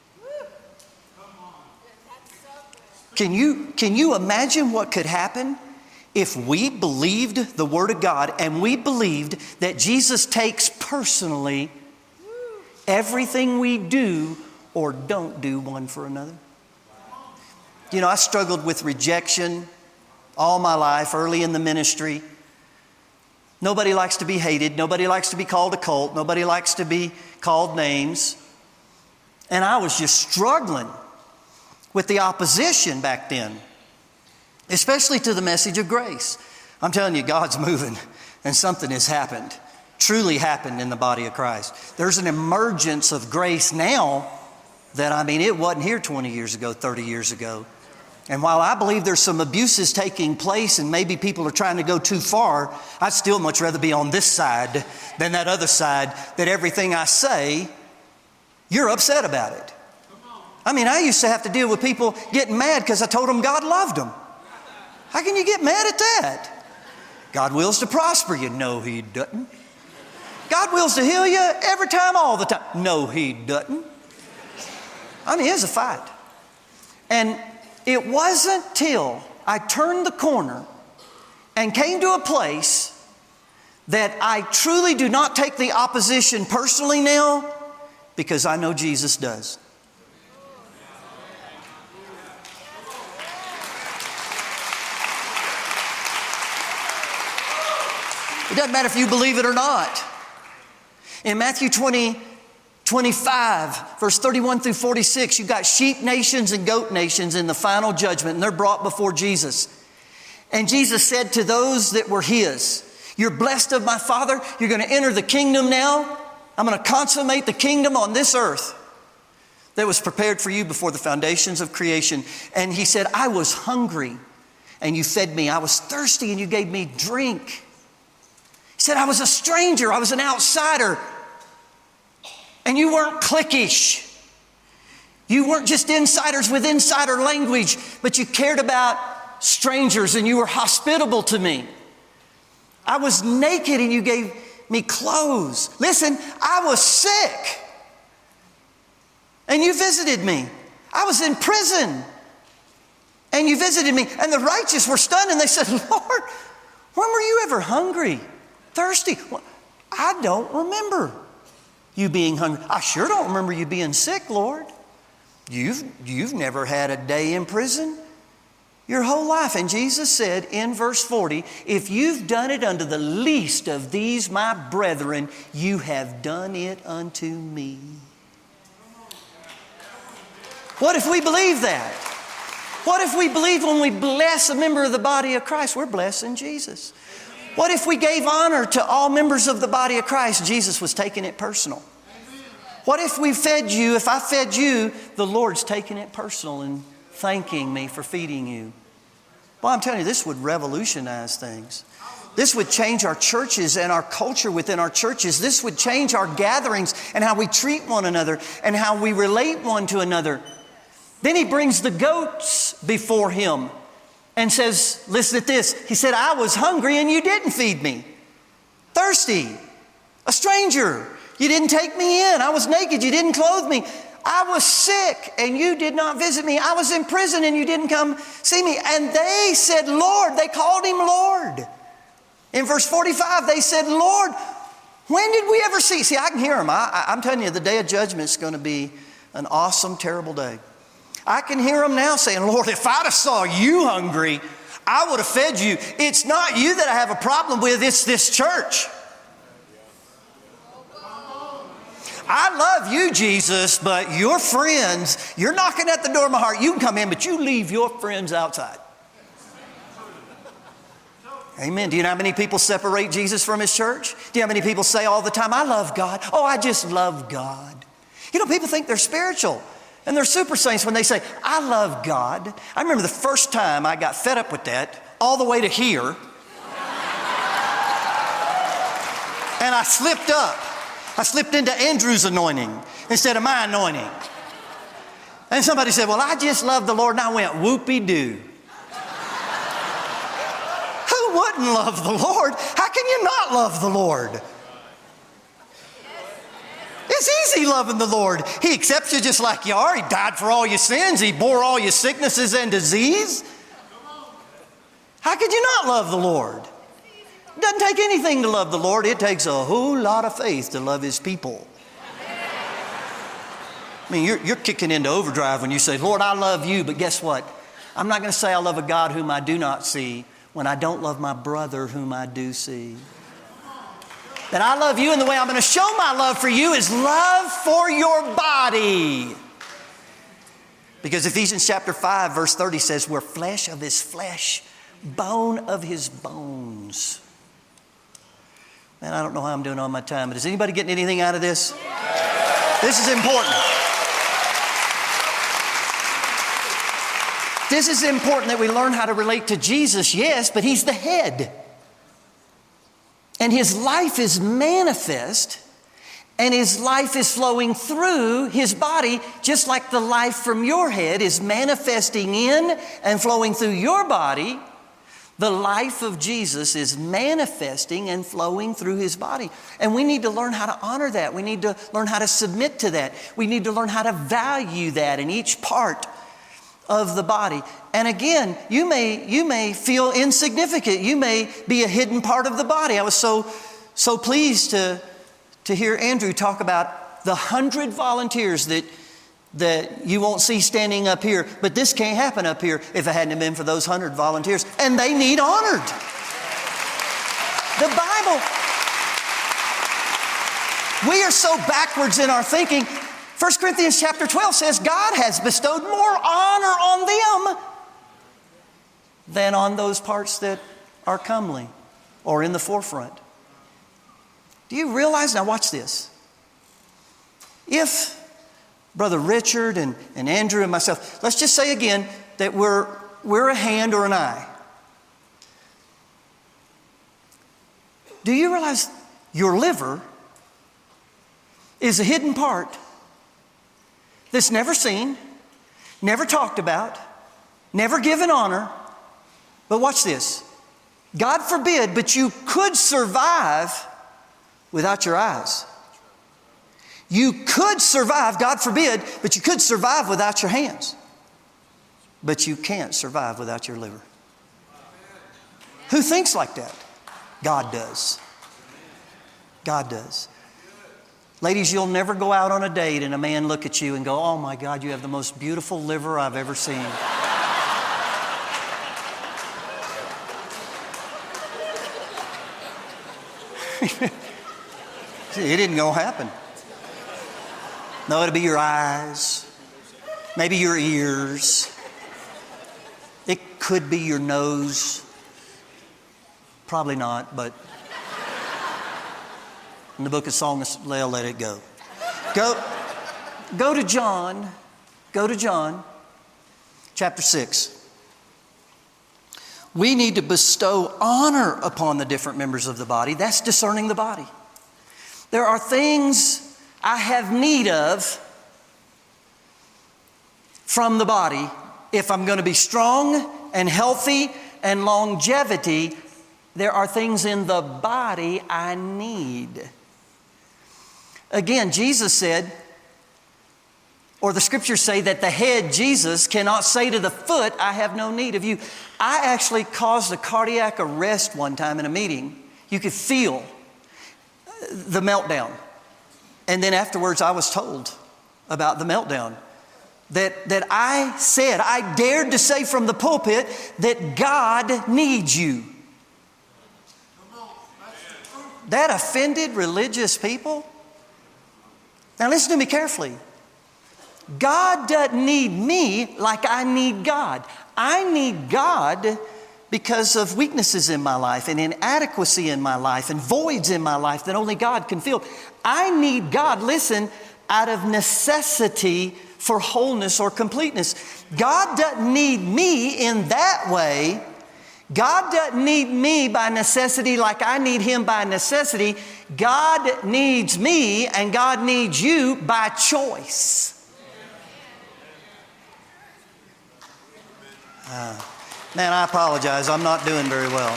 Can you, can you imagine what could happen if we believed the Word of God and we believed that Jesus takes personally everything we do or don't do one for another? You know, I struggled with rejection all my life, early in the ministry. Nobody likes to be hated. Nobody likes to be called a cult. Nobody likes to be called names. And I was just struggling with the opposition back then, especially to the message of grace. I'm telling you, God's moving and something has happened, truly happened in the body of Christ. There's an emergence of grace now that, I mean, it wasn't here twenty years ago, thirty years ago. And while I believe there's some abuses taking place and maybe people are trying to go too far, I'd still much rather be on this side than that other side, that everything I say, you're upset about it. I mean, I used to have to deal with people getting mad because I told them God loved them. How can you get mad at that? God wills to prosper you. No, He doesn't. God wills to heal you every time, all the time. No, He doesn't. I mean, it's a fight. And it wasn't till I turned the corner and came to a place that I truly do not take the opposition personally now, because I know Jesus does. It doesn't matter if you believe it or not. In Matthew twenty, twenty-five, verse thirty-one through forty-six, you've got sheep nations and goat nations in the final judgment, and they're brought before Jesus. And Jesus said to those that were His, you're blessed of my Father. You're going to enter the kingdom now. I'm going to consummate the kingdom on this earth that was prepared for you before the foundations of creation. And He said, I was hungry and you fed me. I was thirsty and you gave me drink. He said, I was a stranger. I was an outsider. And you weren't cliquish. You weren't just insiders with insider language, but you cared about strangers and you were hospitable to me. I was naked and you gave me clothes. Listen, I was sick and you visited me. I was in prison and you visited me. And the righteous were stunned and they said, Lord, when were you ever hungry, thirsty? Well, I don't remember you being hungry. I sure don't remember you being sick, Lord. You've, you've never had a day in prison your whole life. And Jesus said in verse forty, if you've done it unto the least of these my brethren, you have done it unto me. What if we believe that? What if we believe when we bless a member of the body of Christ, we're blessing Jesus? What if we gave honor to all members of the body of Christ? Jesus was taking it personal. What if we fed you, if I fed you, the Lord's taking it personal and thanking me for feeding you? Well, I'm telling you, this would revolutionize things. This would change our churches and our culture within our churches. This would change our gatherings and how we treat one another and how we relate one to another. Then he brings the goats before him and says, listen to this. He said, I was hungry and you didn't feed me. Thirsty, a stranger, you didn't take me in. I was naked, you didn't clothe me. I was sick and you did not visit me. I was in prison and you didn't come see me. And they said, Lord, they called him Lord. In verse forty-five, they said, Lord, when did we ever see? See, I can hear them. I, I, I'm telling you, the day of judgment is going to be an awesome, terrible day. I can hear them now saying, Lord, if I'd have saw you hungry, I would have fed you. It's not you that I have a problem with, it's this church. I love you, Jesus, but your friends, you're knocking at the door of my heart. You can come in, but you leave your friends outside. Amen. Do you know how many people separate Jesus from his church? Do you know how many people say all the time, I love God. Oh, I just love God. You know, people think they're spiritual. And they're super saints when they say, I love God. I remember the first time I got fed up with that, all the way to here. And I slipped up. I slipped into Andrew's anointing instead of my anointing. And somebody said, well, I just love the Lord. And I went, whoopee-doo. Who wouldn't love the Lord? How can you not love the Lord? It's easy loving the Lord. He accepts you just like you are. He died for all your sins. He bore all your sicknesses and disease. How could you not love the Lord? It doesn't take anything to love the Lord. It takes a whole lot of faith to love his people. I mean, you're, you're kicking into overdrive when you say, Lord, I love you. But guess what? I'm not going to say I love a God whom I do not see when I don't love my brother whom I do see. That I love you, and the way I'm going to show my love for you is love for your body. Because Ephesians chapter five, verse thirty says, we're flesh of his flesh, bone of his bones. Man, I don't know how I'm doing on my time, but is anybody getting anything out of this? This is important. This is important that we learn how to relate to Jesus, yes, but he's the head. And his life is manifest, and his life is flowing through his body, just like the life from your head is manifesting in and flowing through your body. The life of Jesus is manifesting and flowing through his body. And we need to learn how to honor that. We need to learn how to submit to that. We need to learn how to value that in each part of the body. And again, you may you may feel insignificant. You may be a hidden part of the body. I was so so pleased to to hear Andrew talk about the hundred volunteers that that you won't see standing up here. But this can't happen up here if it hadn't been for those hundred volunteers. And they need honored. The Bible, we are so backwards in our thinking. First Corinthians chapter twelve says God has bestowed more honor on them than on those parts that are comely or in the forefront. Do you realize, now watch this, if Brother Richard and, and Andrew and myself, let's just say again that we're, we're a hand or an eye. Do you realize your liver is a hidden part that's never seen, never talked about, never given honor, But watch this. God forbid, but you could survive without your eyes. You could survive, God forbid, but you could survive without your hands. But you can't survive without your liver. Who thinks like that? God does. God does. Ladies, you'll never go out on a date and a man look at you and go, oh my God, you have the most beautiful liver I've ever seen. It isn't going to happen. No, it'll be your eyes, maybe your ears. It could be your nose. Probably not, but in the book of Songs, they'll let it go. Go, go to John, go to John, chapter six. We need to bestow honor upon the different members of the body. That's discerning the body. There are things I have need of from the body if I'm going to be strong and healthy and longevity. There are things in the body I need. Again, Jesus said, or the scriptures say that the head, Jesus, cannot say to the foot, I have no need of you. I actually caused a cardiac arrest one time in a meeting. You could feel the meltdown. And then afterwards I was told about the meltdown. That, that I said, I dared to say from the pulpit that God needs you. That offended religious people. Now listen to me carefully. God doesn't need me like I need God. I need God because of weaknesses in my life and inadequacy in my life and voids in my life that only God can fill. I need God, listen, out of necessity for wholeness or completeness. God doesn't need me in that way. God doesn't need me by necessity like I need Him by necessity. God needs me and God needs you by choice. Uh, man, I apologize. I'm not doing very well.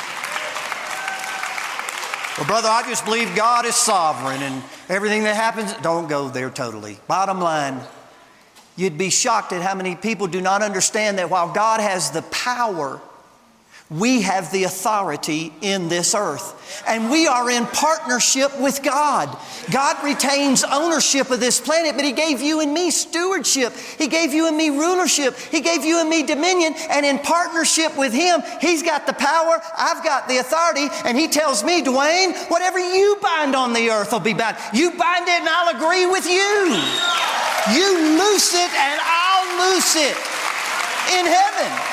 Well, brother, I just believe God is sovereign and everything that happens, don't go there totally. Bottom line, you'd be shocked at how many people do not understand that while God has the power, we have the authority in this earth. And we are in partnership with God. God retains ownership of this planet, but He gave you and me stewardship. He gave you and me rulership. He gave you and me dominion. And in partnership with Him, He's got the power, I've got the authority. And He tells me, Dwayne, whatever you bind on the earth will be bound. You bind it and I'll agree with you. You loose it and I'll loose it in heaven.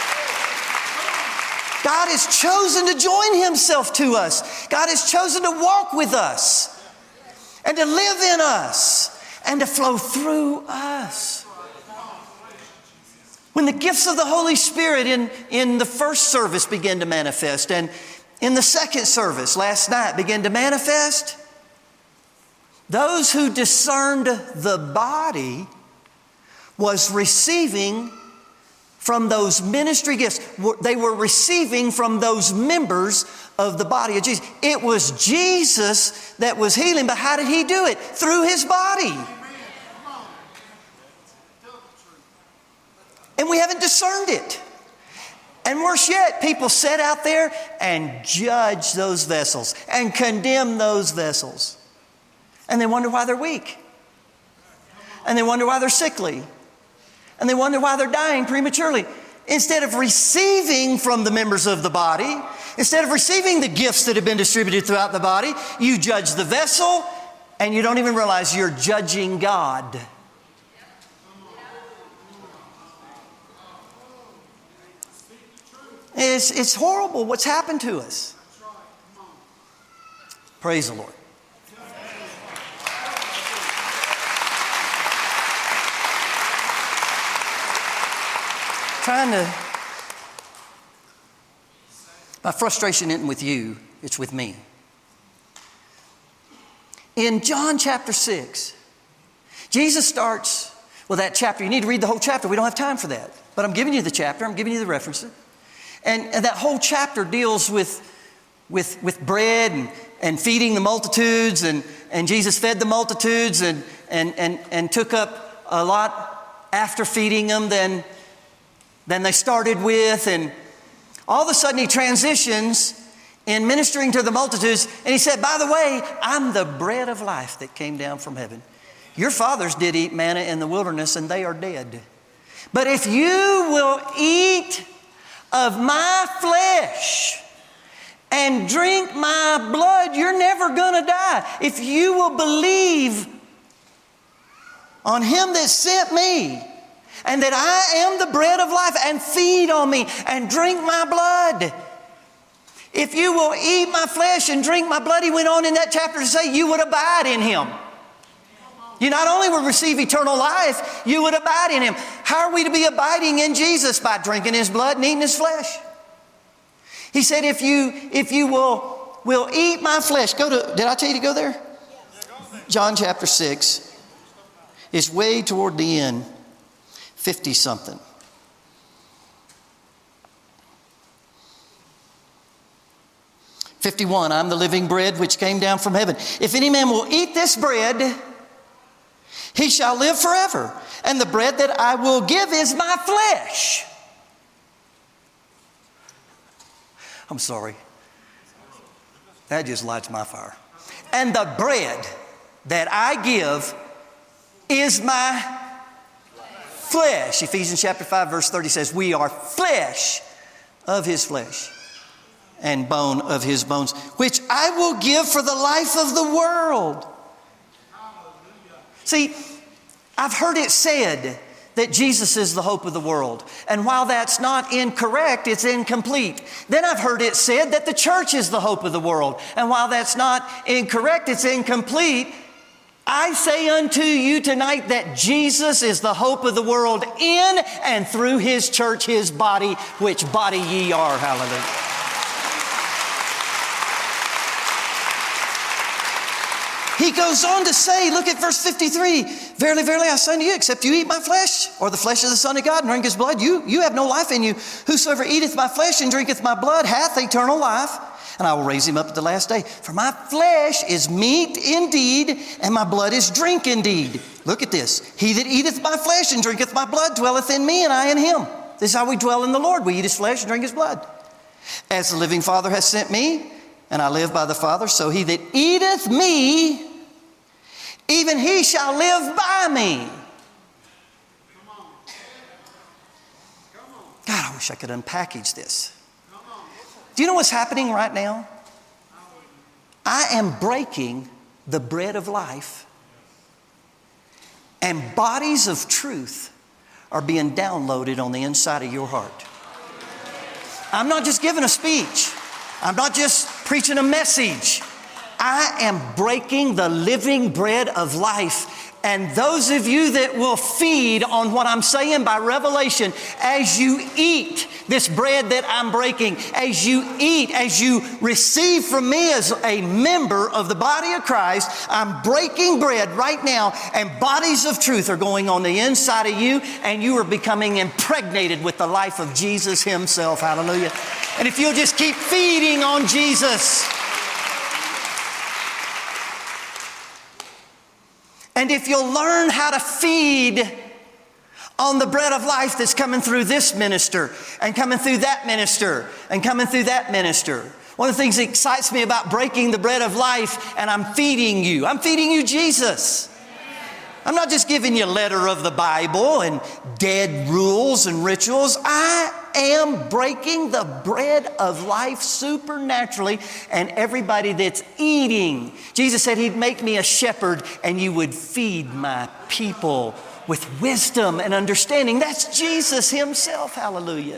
God has chosen to join Himself to us. God has chosen to walk with us and to live in us and to flow through us. When the gifts of the Holy Spirit in, in the first service began to manifest and in the second service last night began to manifest, those who discerned the body was receiving from those ministry gifts. They were receiving from those members of the body of Jesus. It was Jesus that was healing, but how did He do it? Through His body. And we haven't discerned it. And worse yet, people sit out there and judge those vessels and condemn those vessels. And they wonder why they're weak. And they wonder why they're sickly. And they wonder why they're dying prematurely. Instead of receiving from the members of the body, instead of receiving the gifts that have been distributed throughout the body, you judge the vessel and you don't even realize you're judging God. It's, it's horrible what's happened to us. Praise the Lord. Trying to, my frustration isn't with you, it's with me. In John chapter six, Jesus starts, well, that chapter, you need to read the whole chapter. We don't have time for that. But I'm giving you the chapter, I'm giving you the references. And, and that whole chapter deals with, with, with bread and, and feeding the multitudes. And, and Jesus fed the multitudes and, and, and, and took up a lot after feeding them than, than they started with. And all of a sudden he transitions in ministering to the multitudes. And he said, by the way, I'm the bread of life that came down from heaven. Your fathers did eat manna in the wilderness and they are dead. But if you will eat of my flesh and drink my blood, you're never going to die. If you will believe on him that sent me, and that I am the bread of life, and feed on me and drink my blood. If you will eat my flesh and drink my blood, he went on in that chapter to say, you would abide in him. You not only will receive eternal life, you would abide in him. How are we to be abiding in Jesus? By drinking his blood and eating his flesh. He said, if you, if you will, will eat my flesh. Go to, did I tell you to go there? John chapter six. It's way toward the end. fifty something. fifty-one, I'm the living bread which came down from heaven. If any man will eat this bread, he shall live forever. And the bread that I will give is my flesh. I'm sorry. That just lights my fire. And the bread that I give is my flesh. Ephesians chapter five verse thirty says, we are flesh of his flesh and bone of his bones, which I will give for the life of the world. See, I've heard it said that Jesus is the hope of the world. And while that's not incorrect, it's incomplete. Then I've heard it said that the church is the hope of the world. And while that's not incorrect, it's incomplete. I say unto you tonight that Jesus is the hope of the world in and through his church, his body, which body ye are. Hallelujah. He goes on to say, look at verse fifty-three. Verily, verily, I say unto you, except you eat my flesh, or the flesh of the Son of God, and drink his blood, you, you have no life in you. Whosoever eateth my flesh and drinketh my blood hath eternal life, and I will raise him up at the last day. For my flesh is meat indeed, and my blood is drink indeed. Look at this. He that eateth my flesh and drinketh my blood dwelleth in me, and I in him. This is how we dwell in the Lord. We eat his flesh and drink his blood. As the living Father hath sent me, and I live by the Father, so he that eateth me, even he shall live by me. God, I wish I could unpackage this. Do you know what's happening right now? I am breaking the bread of life, and bodies of truth are being downloaded on the inside of your heart. I'm not just giving a speech. I'm not just preaching a message. I am breaking the living bread of life. And those of you that will feed on what I'm saying by revelation, as you eat this bread that I'm breaking, as you eat, as you receive from me as a member of the body of Christ, I'm breaking bread right now, and bodies of truth are going on the inside of you, and you are becoming impregnated with the life of Jesus himself. Hallelujah. And if you'll just keep feeding on Jesus, and if you'll learn how to feed on the bread of life that's coming through this minister and coming through that minister and coming through that minister. One of the things that excites me about breaking the bread of life, and I'm feeding you. I'm feeding you Jesus. I'm not just giving you a letter of the Bible and dead rules and rituals. I am breaking the bread of life supernaturally, and everybody that's eating. Jesus said he'd make me a shepherd and you would feed my people with wisdom and understanding. That's Jesus himself. Hallelujah.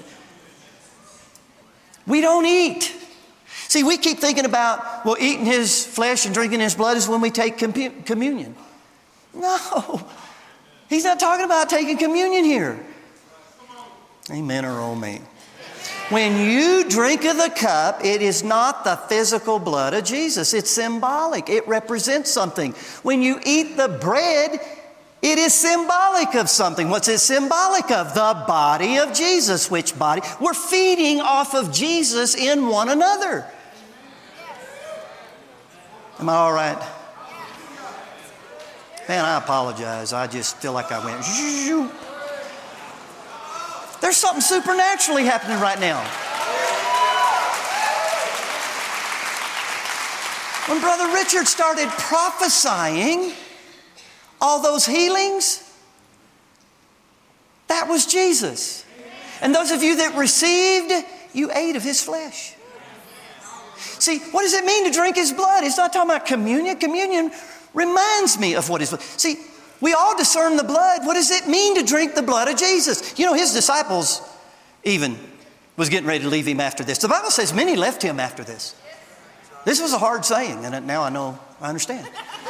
We don't eat. See, we keep thinking about, well, eating his flesh and drinking his blood is when we take compu- communion. No, he's not talking about taking communion here. Amen or oh me. When you drink of the cup, it is not the physical blood of Jesus. It's symbolic. It represents something. When you eat the bread, It is symbolic of something. What's it symbolic of? The body of Jesus. Which body? We're feeding off of Jesus in one another. Am I all right? Man, I apologize. I just feel like I went. Zhoo. There's something supernaturally happening right now. When Brother Richard started prophesying all those healings, that was Jesus. And those of you that received, you ate of His flesh. See, what does it mean to drink His blood? It's not talking about communion. Communion reminds me of what His blood. See, we all discern the blood. What does it mean to drink the blood of Jesus? You know, His disciples even was getting ready to leave Him after this. The Bible says many left Him after this. This was a hard saying, and now I know, I understand.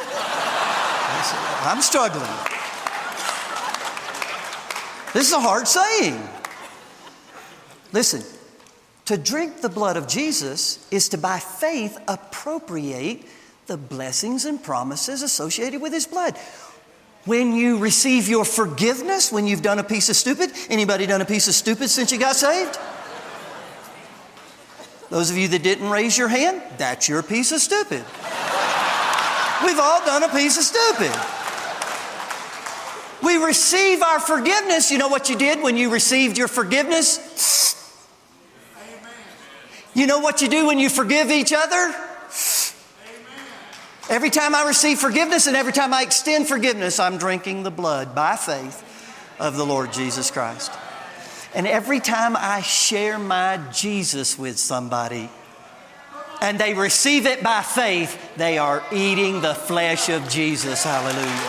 I'm struggling. This is a hard saying. Listen, to drink the blood of Jesus is to, by faith, appropriate the blessings and promises associated with His blood. When you receive your forgiveness, when you've done a piece of stupid, anybody done a piece of stupid since you got saved? Those of you that didn't raise your hand, that's your piece of stupid. We've all done a piece of stupid. We receive our forgiveness. You know what you did when you received your forgiveness? You know what you do when you forgive each other? Every time I receive forgiveness and every time I extend forgiveness, I'm drinking the blood by faith of the Lord Jesus Christ. And every time I share my Jesus with somebody and they receive it by faith, they are eating the flesh of Jesus. Hallelujah.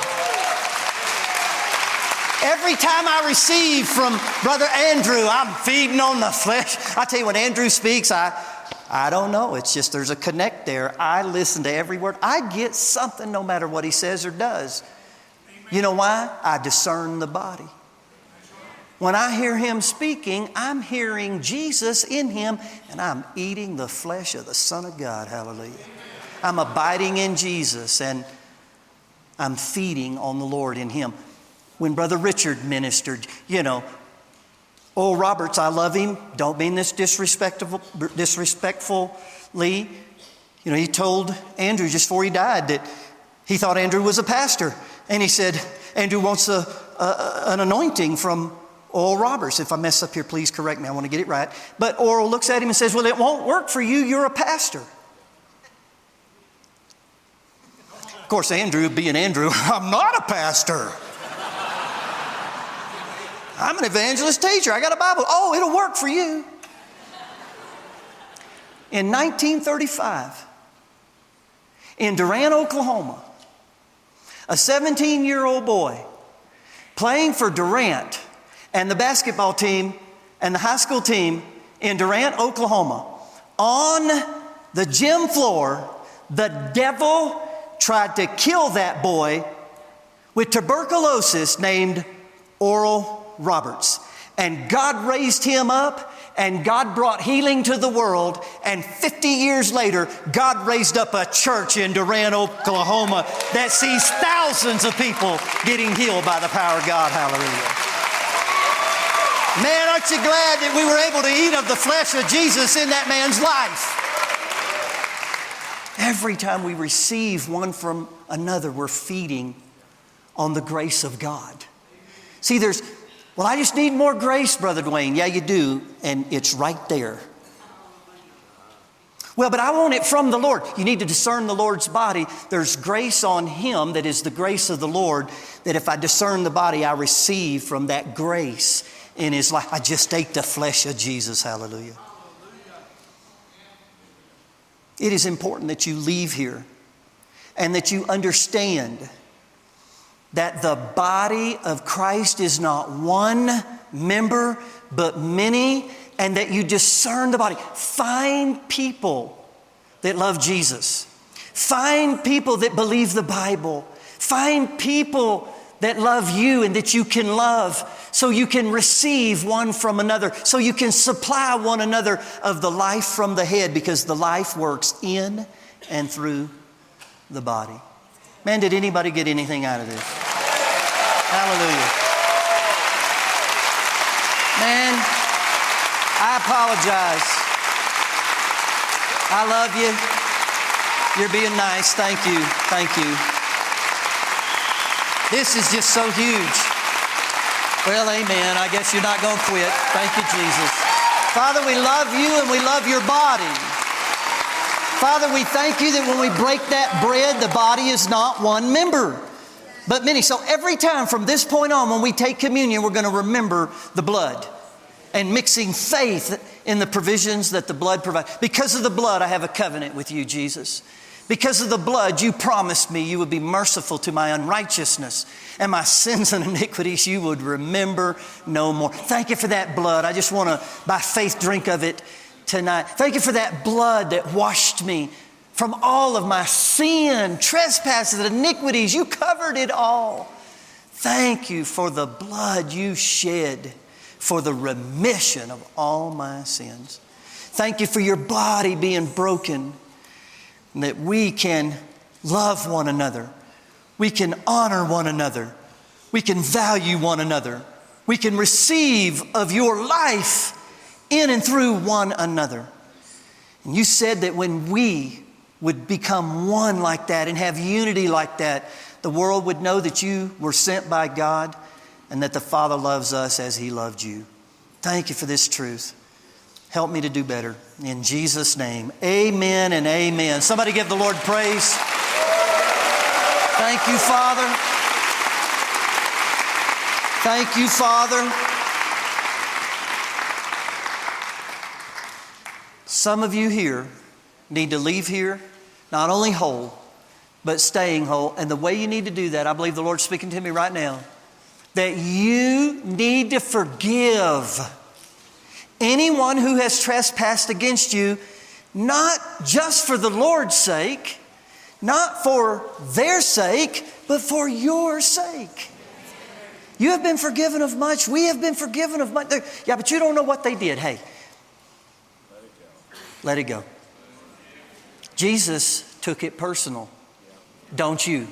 Every time I receive from Brother Andrew, I'm feeding on the flesh. I tell you, when Andrew speaks, I, I don't know. It's just there's a connect there. I listen to every word. I get something no matter what he says or does. You know why? I discern the body. When I hear him speaking, I'm hearing Jesus in him, and I'm eating the flesh of the Son of God. Hallelujah. I'm abiding in Jesus, and I'm feeding on the Lord in him. When Brother Richard ministered, you know, Oral Roberts, I love him. Don't mean this disrespectful, disrespectfully. You know, he told Andrew just before he died that he thought Andrew was a pastor. And he said, Andrew wants a, a, an anointing from Oral Roberts. If I mess up here, please correct me. I want to get it right. But Oral looks at him and says, well, it won't work for you. You're a pastor. Of course, Andrew, being Andrew, I'm not a pastor. I'm an evangelist teacher. I got a Bible. Oh, it'll work for you. In nineteen thirty-five, in Durant, Oklahoma, a seventeen-year-old boy playing for Durant and the basketball team and the high school team in Durant, Oklahoma, on the gym floor, the devil tried to kill that boy with tuberculosis named Oral Roberts. And God raised him up, and God brought healing to the world, and fifty years later, God raised up a church in Durant, Oklahoma that sees thousands of people getting healed by the power of God. Hallelujah. Man, aren't you glad that we were able to eat of the flesh of Jesus in that man's life? Every time we receive one from another, we're feeding on the grace of God. See, there's, well, I just need more grace, Brother Dwayne. Yeah, you do, and it's right there. Well, but I want it from the Lord. You need to discern the Lord's body. There's grace on him that is the grace of the Lord, that if I discern the body, I receive from that grace in his life. I just ate the flesh of Jesus. Hallelujah. It is important that you leave here and that you understand that the body of Christ is not one member, but many, and that you discern the body. Find people that love Jesus. Find people that believe the Bible. Find people that love you and that you can love, so you can receive one from another, so you can supply one another of the life from the head, because the life works in and through the body. Man, did anybody get anything out of this? Hallelujah. Man, I apologize. I love you. You're being nice. Thank you. Thank you. This is just so huge. Well, amen. I guess you're not going to quit. Thank you, Jesus. Father, we love you and we love your body. Father, we thank you that when we break that bread, the body is not one member, but many. So every time from this point on, when we take communion, we're going to remember the blood and mixing faith in the provisions that the blood provides. Because of the blood, I have a covenant with you, Jesus. Because of the blood, you promised me you would be merciful to my unrighteousness and my sins and iniquities you would remember no more. Thank you for that blood. I just want to, by faith, drink of it tonight. Thank you for that blood that washed me from all of my sin, trespasses, iniquities. You covered it all. Thank you for the blood you shed for the remission of all my sins. Thank you for your body being broken, and that we can love one another. We can honor one another. We can value one another. We can receive of your life in and through one another. And you said that when we would become one like that and have unity like that, the world would know that you were sent by God and that the Father loves us as He loved you. Thank you for this truth. Help me to do better. In Jesus' name, amen and amen. Somebody give the Lord praise. Thank you, Father. Thank you, Father. Some of you here need to leave here not only whole, but staying whole. And the way you need to do that, I believe the Lord's speaking to me right now, that you need to forgive anyone who has trespassed against you, not just for the Lord's sake, not for their sake, but for your sake. You have been forgiven of much. We have been forgiven of much. Yeah, but you don't know what they did. Hey, let it go. Jesus took it personal. Don't you?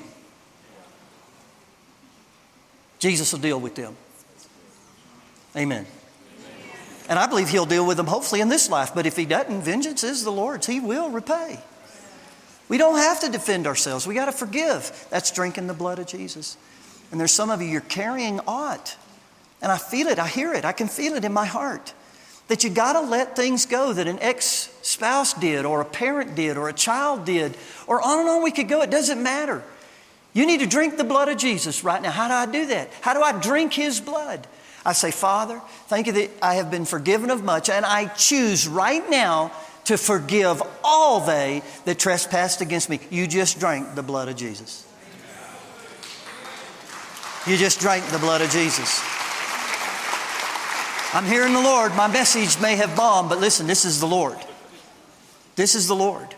Jesus will deal with them. Amen. And I believe He'll deal with them hopefully in this life. But if He doesn't, vengeance is the Lord's. He will repay. We don't have to defend ourselves. We got to forgive. That's drinking the blood of Jesus. And there's some of you, you're carrying aught. And I feel it. I hear it. I can feel it in my heart. That you got to let things go that an ex-spouse did, or a parent did, or a child did, or on and on we could go. It doesn't matter. You need to drink the blood of Jesus right now. How do I do that? How do I drink His blood? I say, Father, thank you that I have been forgiven of much, and I choose right now to forgive all they that trespassed against me. You just drank the blood of Jesus. You just drank the blood of Jesus. I'm hearing the Lord. My message may have bombed, but listen, this is the Lord. This is the Lord.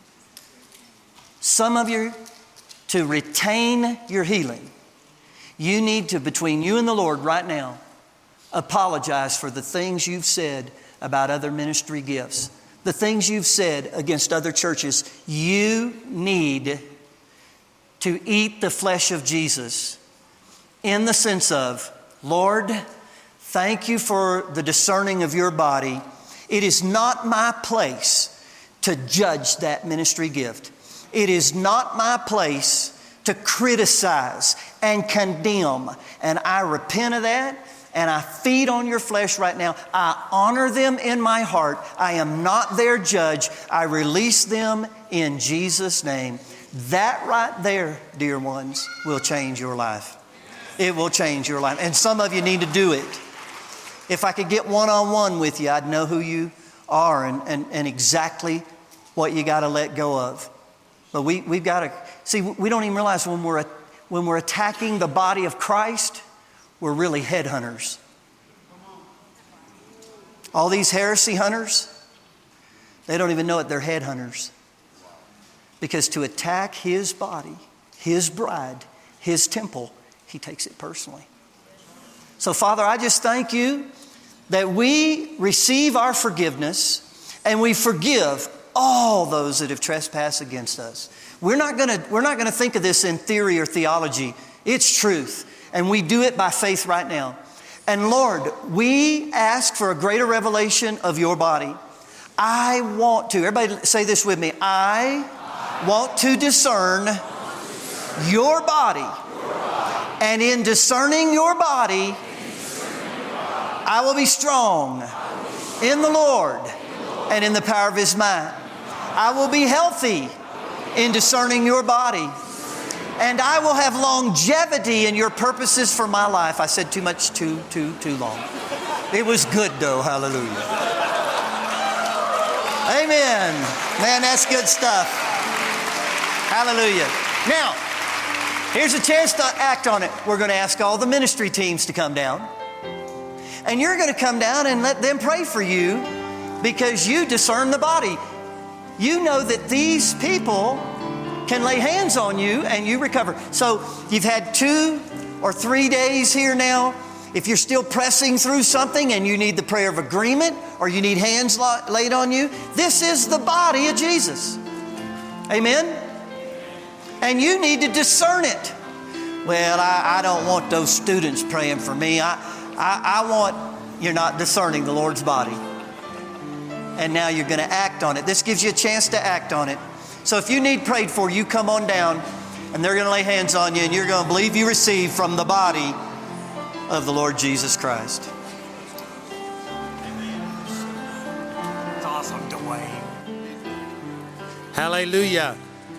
Some of you, to retain your healing, you need to, between you and the Lord right now, apologize for the things you've said about other ministry gifts, the things you've said against other churches. You need to eat the flesh of Jesus in the sense of, Lord, thank you for the discerning of your body. It is not my place to judge that ministry gift. It is not my place to criticize and condemn. And I repent of that, and I feed on your flesh right now. I honor them in my heart. I am not their judge. I release them in Jesus' name. That right there, dear ones, will change your life. It will change your life. And some of you need to do it. If I could get one-on-one with you, I'd know who you are and, and, and exactly what you got to let go of. But we, we've got to, see, we don't even realize when we're, when we're attacking the body of Christ, we're really headhunters. All these heresy hunters, they don't even know it, they're headhunters. Because to attack His body, His bride, His temple, He takes it personally. So, Father, I just thank you that we receive our forgiveness and we forgive all those that have trespassed against us. We're not going to we're not going to think of this in theory or theology. It's truth. And we do it by faith right now. And Lord, we ask for a greater revelation of your body. I want to, everybody say this with me. I want to discern your body. And in discerning your body, I will be strong in the Lord and in the power of His might. I will be healthy in discerning your body. And I will have longevity in your purposes for my life. I said too much, too, too, too long. It was good though, hallelujah. Amen. Man, that's good stuff. Hallelujah. Now, here's a chance to act on it. We're going to ask all the ministry teams to come down. And you're going to come down and let them pray for you because you discern the body. You know that these people can lay hands on you and you recover. So you've had two or three days here now. If you're still pressing through something and you need the prayer of agreement or you need hands laid on you, this is the body of Jesus. Amen? And you need to discern it. Well, I, I don't want those students praying for me. I, I, I want, you're not discerning the Lord's body. And now you're going to act on it. This gives you a chance to act on it. So if you need prayed for, you come on down and they're going to lay hands on you and you're going to believe you receive from the body of the Lord Jesus Christ. It's awesome, Dwayne. Hallelujah.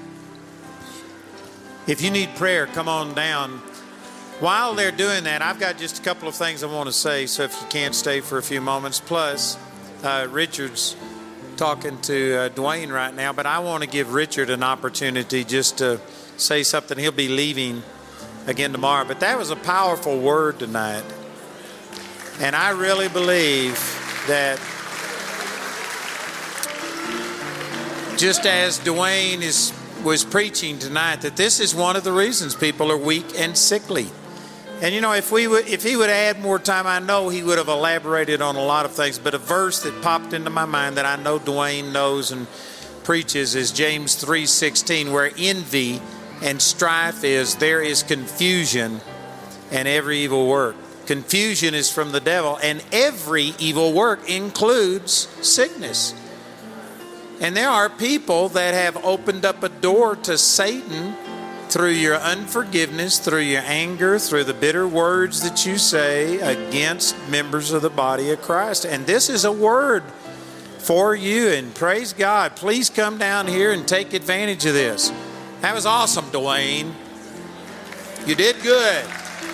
If you need prayer, come on down. While they're doing that, I've got just a couple of things I want to say, so if you can't stay for a few moments. Plus, uh, Richard's talking to uh, Dwayne right now, but I want to give Richard an opportunity just to say something. He'll be leaving again tomorrow, but that was a powerful word tonight. And I really believe that just as Dwayne is was preaching tonight, that this is one of the reasons people are weak and sickly. And you know, if we would, if he would add more time, I know he would have elaborated on a lot of things. But a verse that popped into my mind that I know Dwayne knows and preaches is James three sixteen, where envy and strife is, there is confusion and every evil work. Confusion is from the devil, and every evil work includes sickness. And there are people that have opened up a door to Satan through your unforgiveness, through your anger, through the bitter words that you say against members of the body of Christ. And this is a word for you, and praise God. Please come down here and take advantage of this. That was awesome, Dwayne. You did good.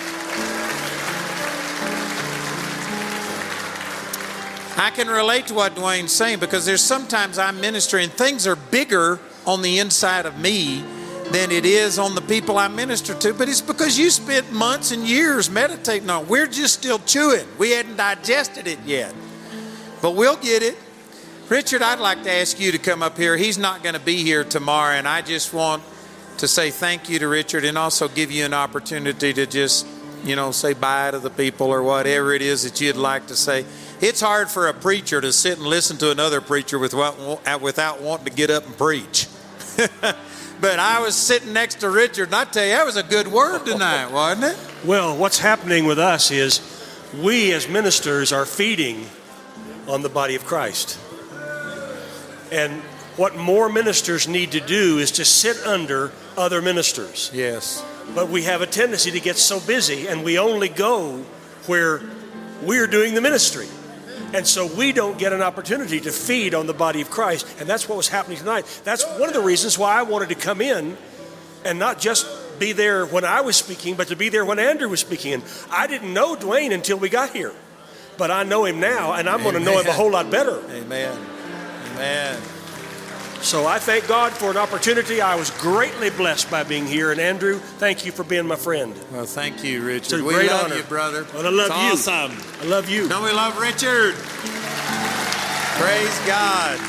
I can relate to what Dwayne's saying because there's sometimes I minister and things are bigger on the inside of me than it is on the people I minister to. But it's because you spent months and years meditating on it. We're just still chewing. We hadn't digested it yet. But we'll get it. Richard, I'd like to ask you to come up here. He's not going to be here tomorrow, and I just want to say thank you to Richard and also give you an opportunity to just, you know, say bye to the people or whatever it is that you'd like to say. It's hard for a preacher to sit and listen to another preacher without, without wanting to get up and preach. But I was sitting next to Richard, and I tell you, that was a good word tonight, wasn't it? Well, what's happening with us is we as ministers are feeding on the body of Christ. And what more ministers need to do is to sit under other ministers. Yes. But we have a tendency to get so busy, and we only go where we're doing the ministry. And so we don't get an opportunity to feed on the body of Christ. And that's what was happening tonight. That's one of the reasons why I wanted to come in and not just be there when I was speaking, but to be there when Andrew was speaking. And I didn't know Dwayne until we got here. But I know him now, and I'm going to know him a whole lot better. Amen. Amen. So I thank God for an opportunity. I was greatly blessed by being here. And Andrew, thank you for being my friend. Well, thank you, Richard. It's a we great love honor. you, brother. Well, I love it's you. Awesome. I love you. Don't we love Richard? Praise God.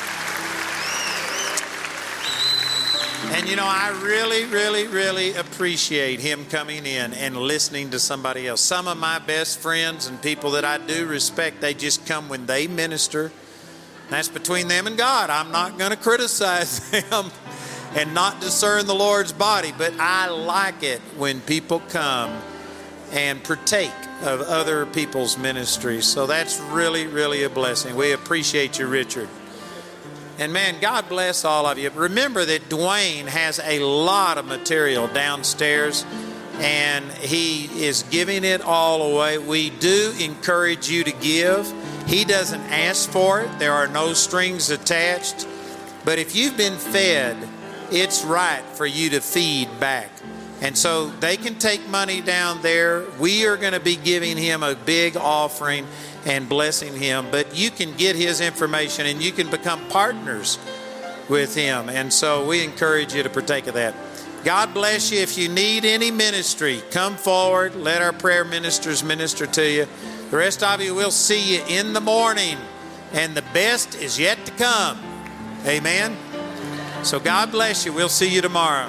And you know, I really, really, really appreciate him coming in and listening to somebody else. Some of my best friends and people that I do respect, they just come when they minister. That's between them and God. I'm not going to criticize them and not discern the Lord's body, but I like it when people come and partake of other people's ministries. So that's really, really a blessing. We appreciate you, Richard. And man, God bless all of you. Remember that Dwayne has a lot of material downstairs, and he is giving it all away. We do encourage you to give. He doesn't ask for it. There are no strings attached. But if you've been fed, it's right for you to feed back. And so they can take money down there. We are going to be giving him a big offering and blessing him. But you can get his information and you can become partners with him. And so we encourage you to partake of that. God bless you. If you need any ministry, come forward. Let our prayer ministers minister to you. The rest of you, we'll see you in the morning. And the best is yet to come. Amen. So God bless you. We'll see you tomorrow.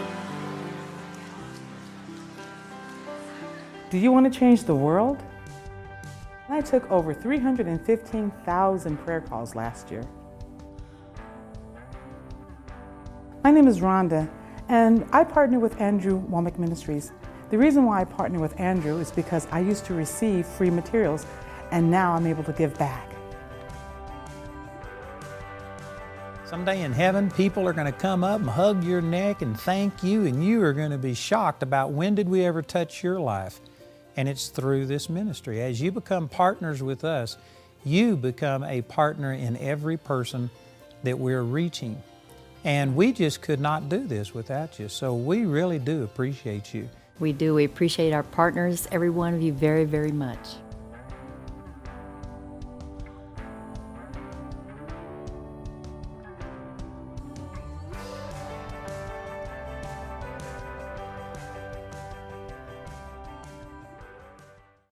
Do you want to change the world? I took over three hundred fifteen thousand prayer calls last year. My name is Rhonda, and I partner with Andrew Wommack Ministries. The reason why I partner with Andrew is because I used to receive free materials, and now I'm able to give back. Someday in heaven, people are going to come up and hug your neck and thank you, and you are going to be shocked about when did we ever touch your life. And it's through this ministry. As you become partners with us, you become a partner in every person that we're reaching. And we just could not do this without you. So we really do appreciate you. We do. We appreciate our partners, every one of you, very, very much.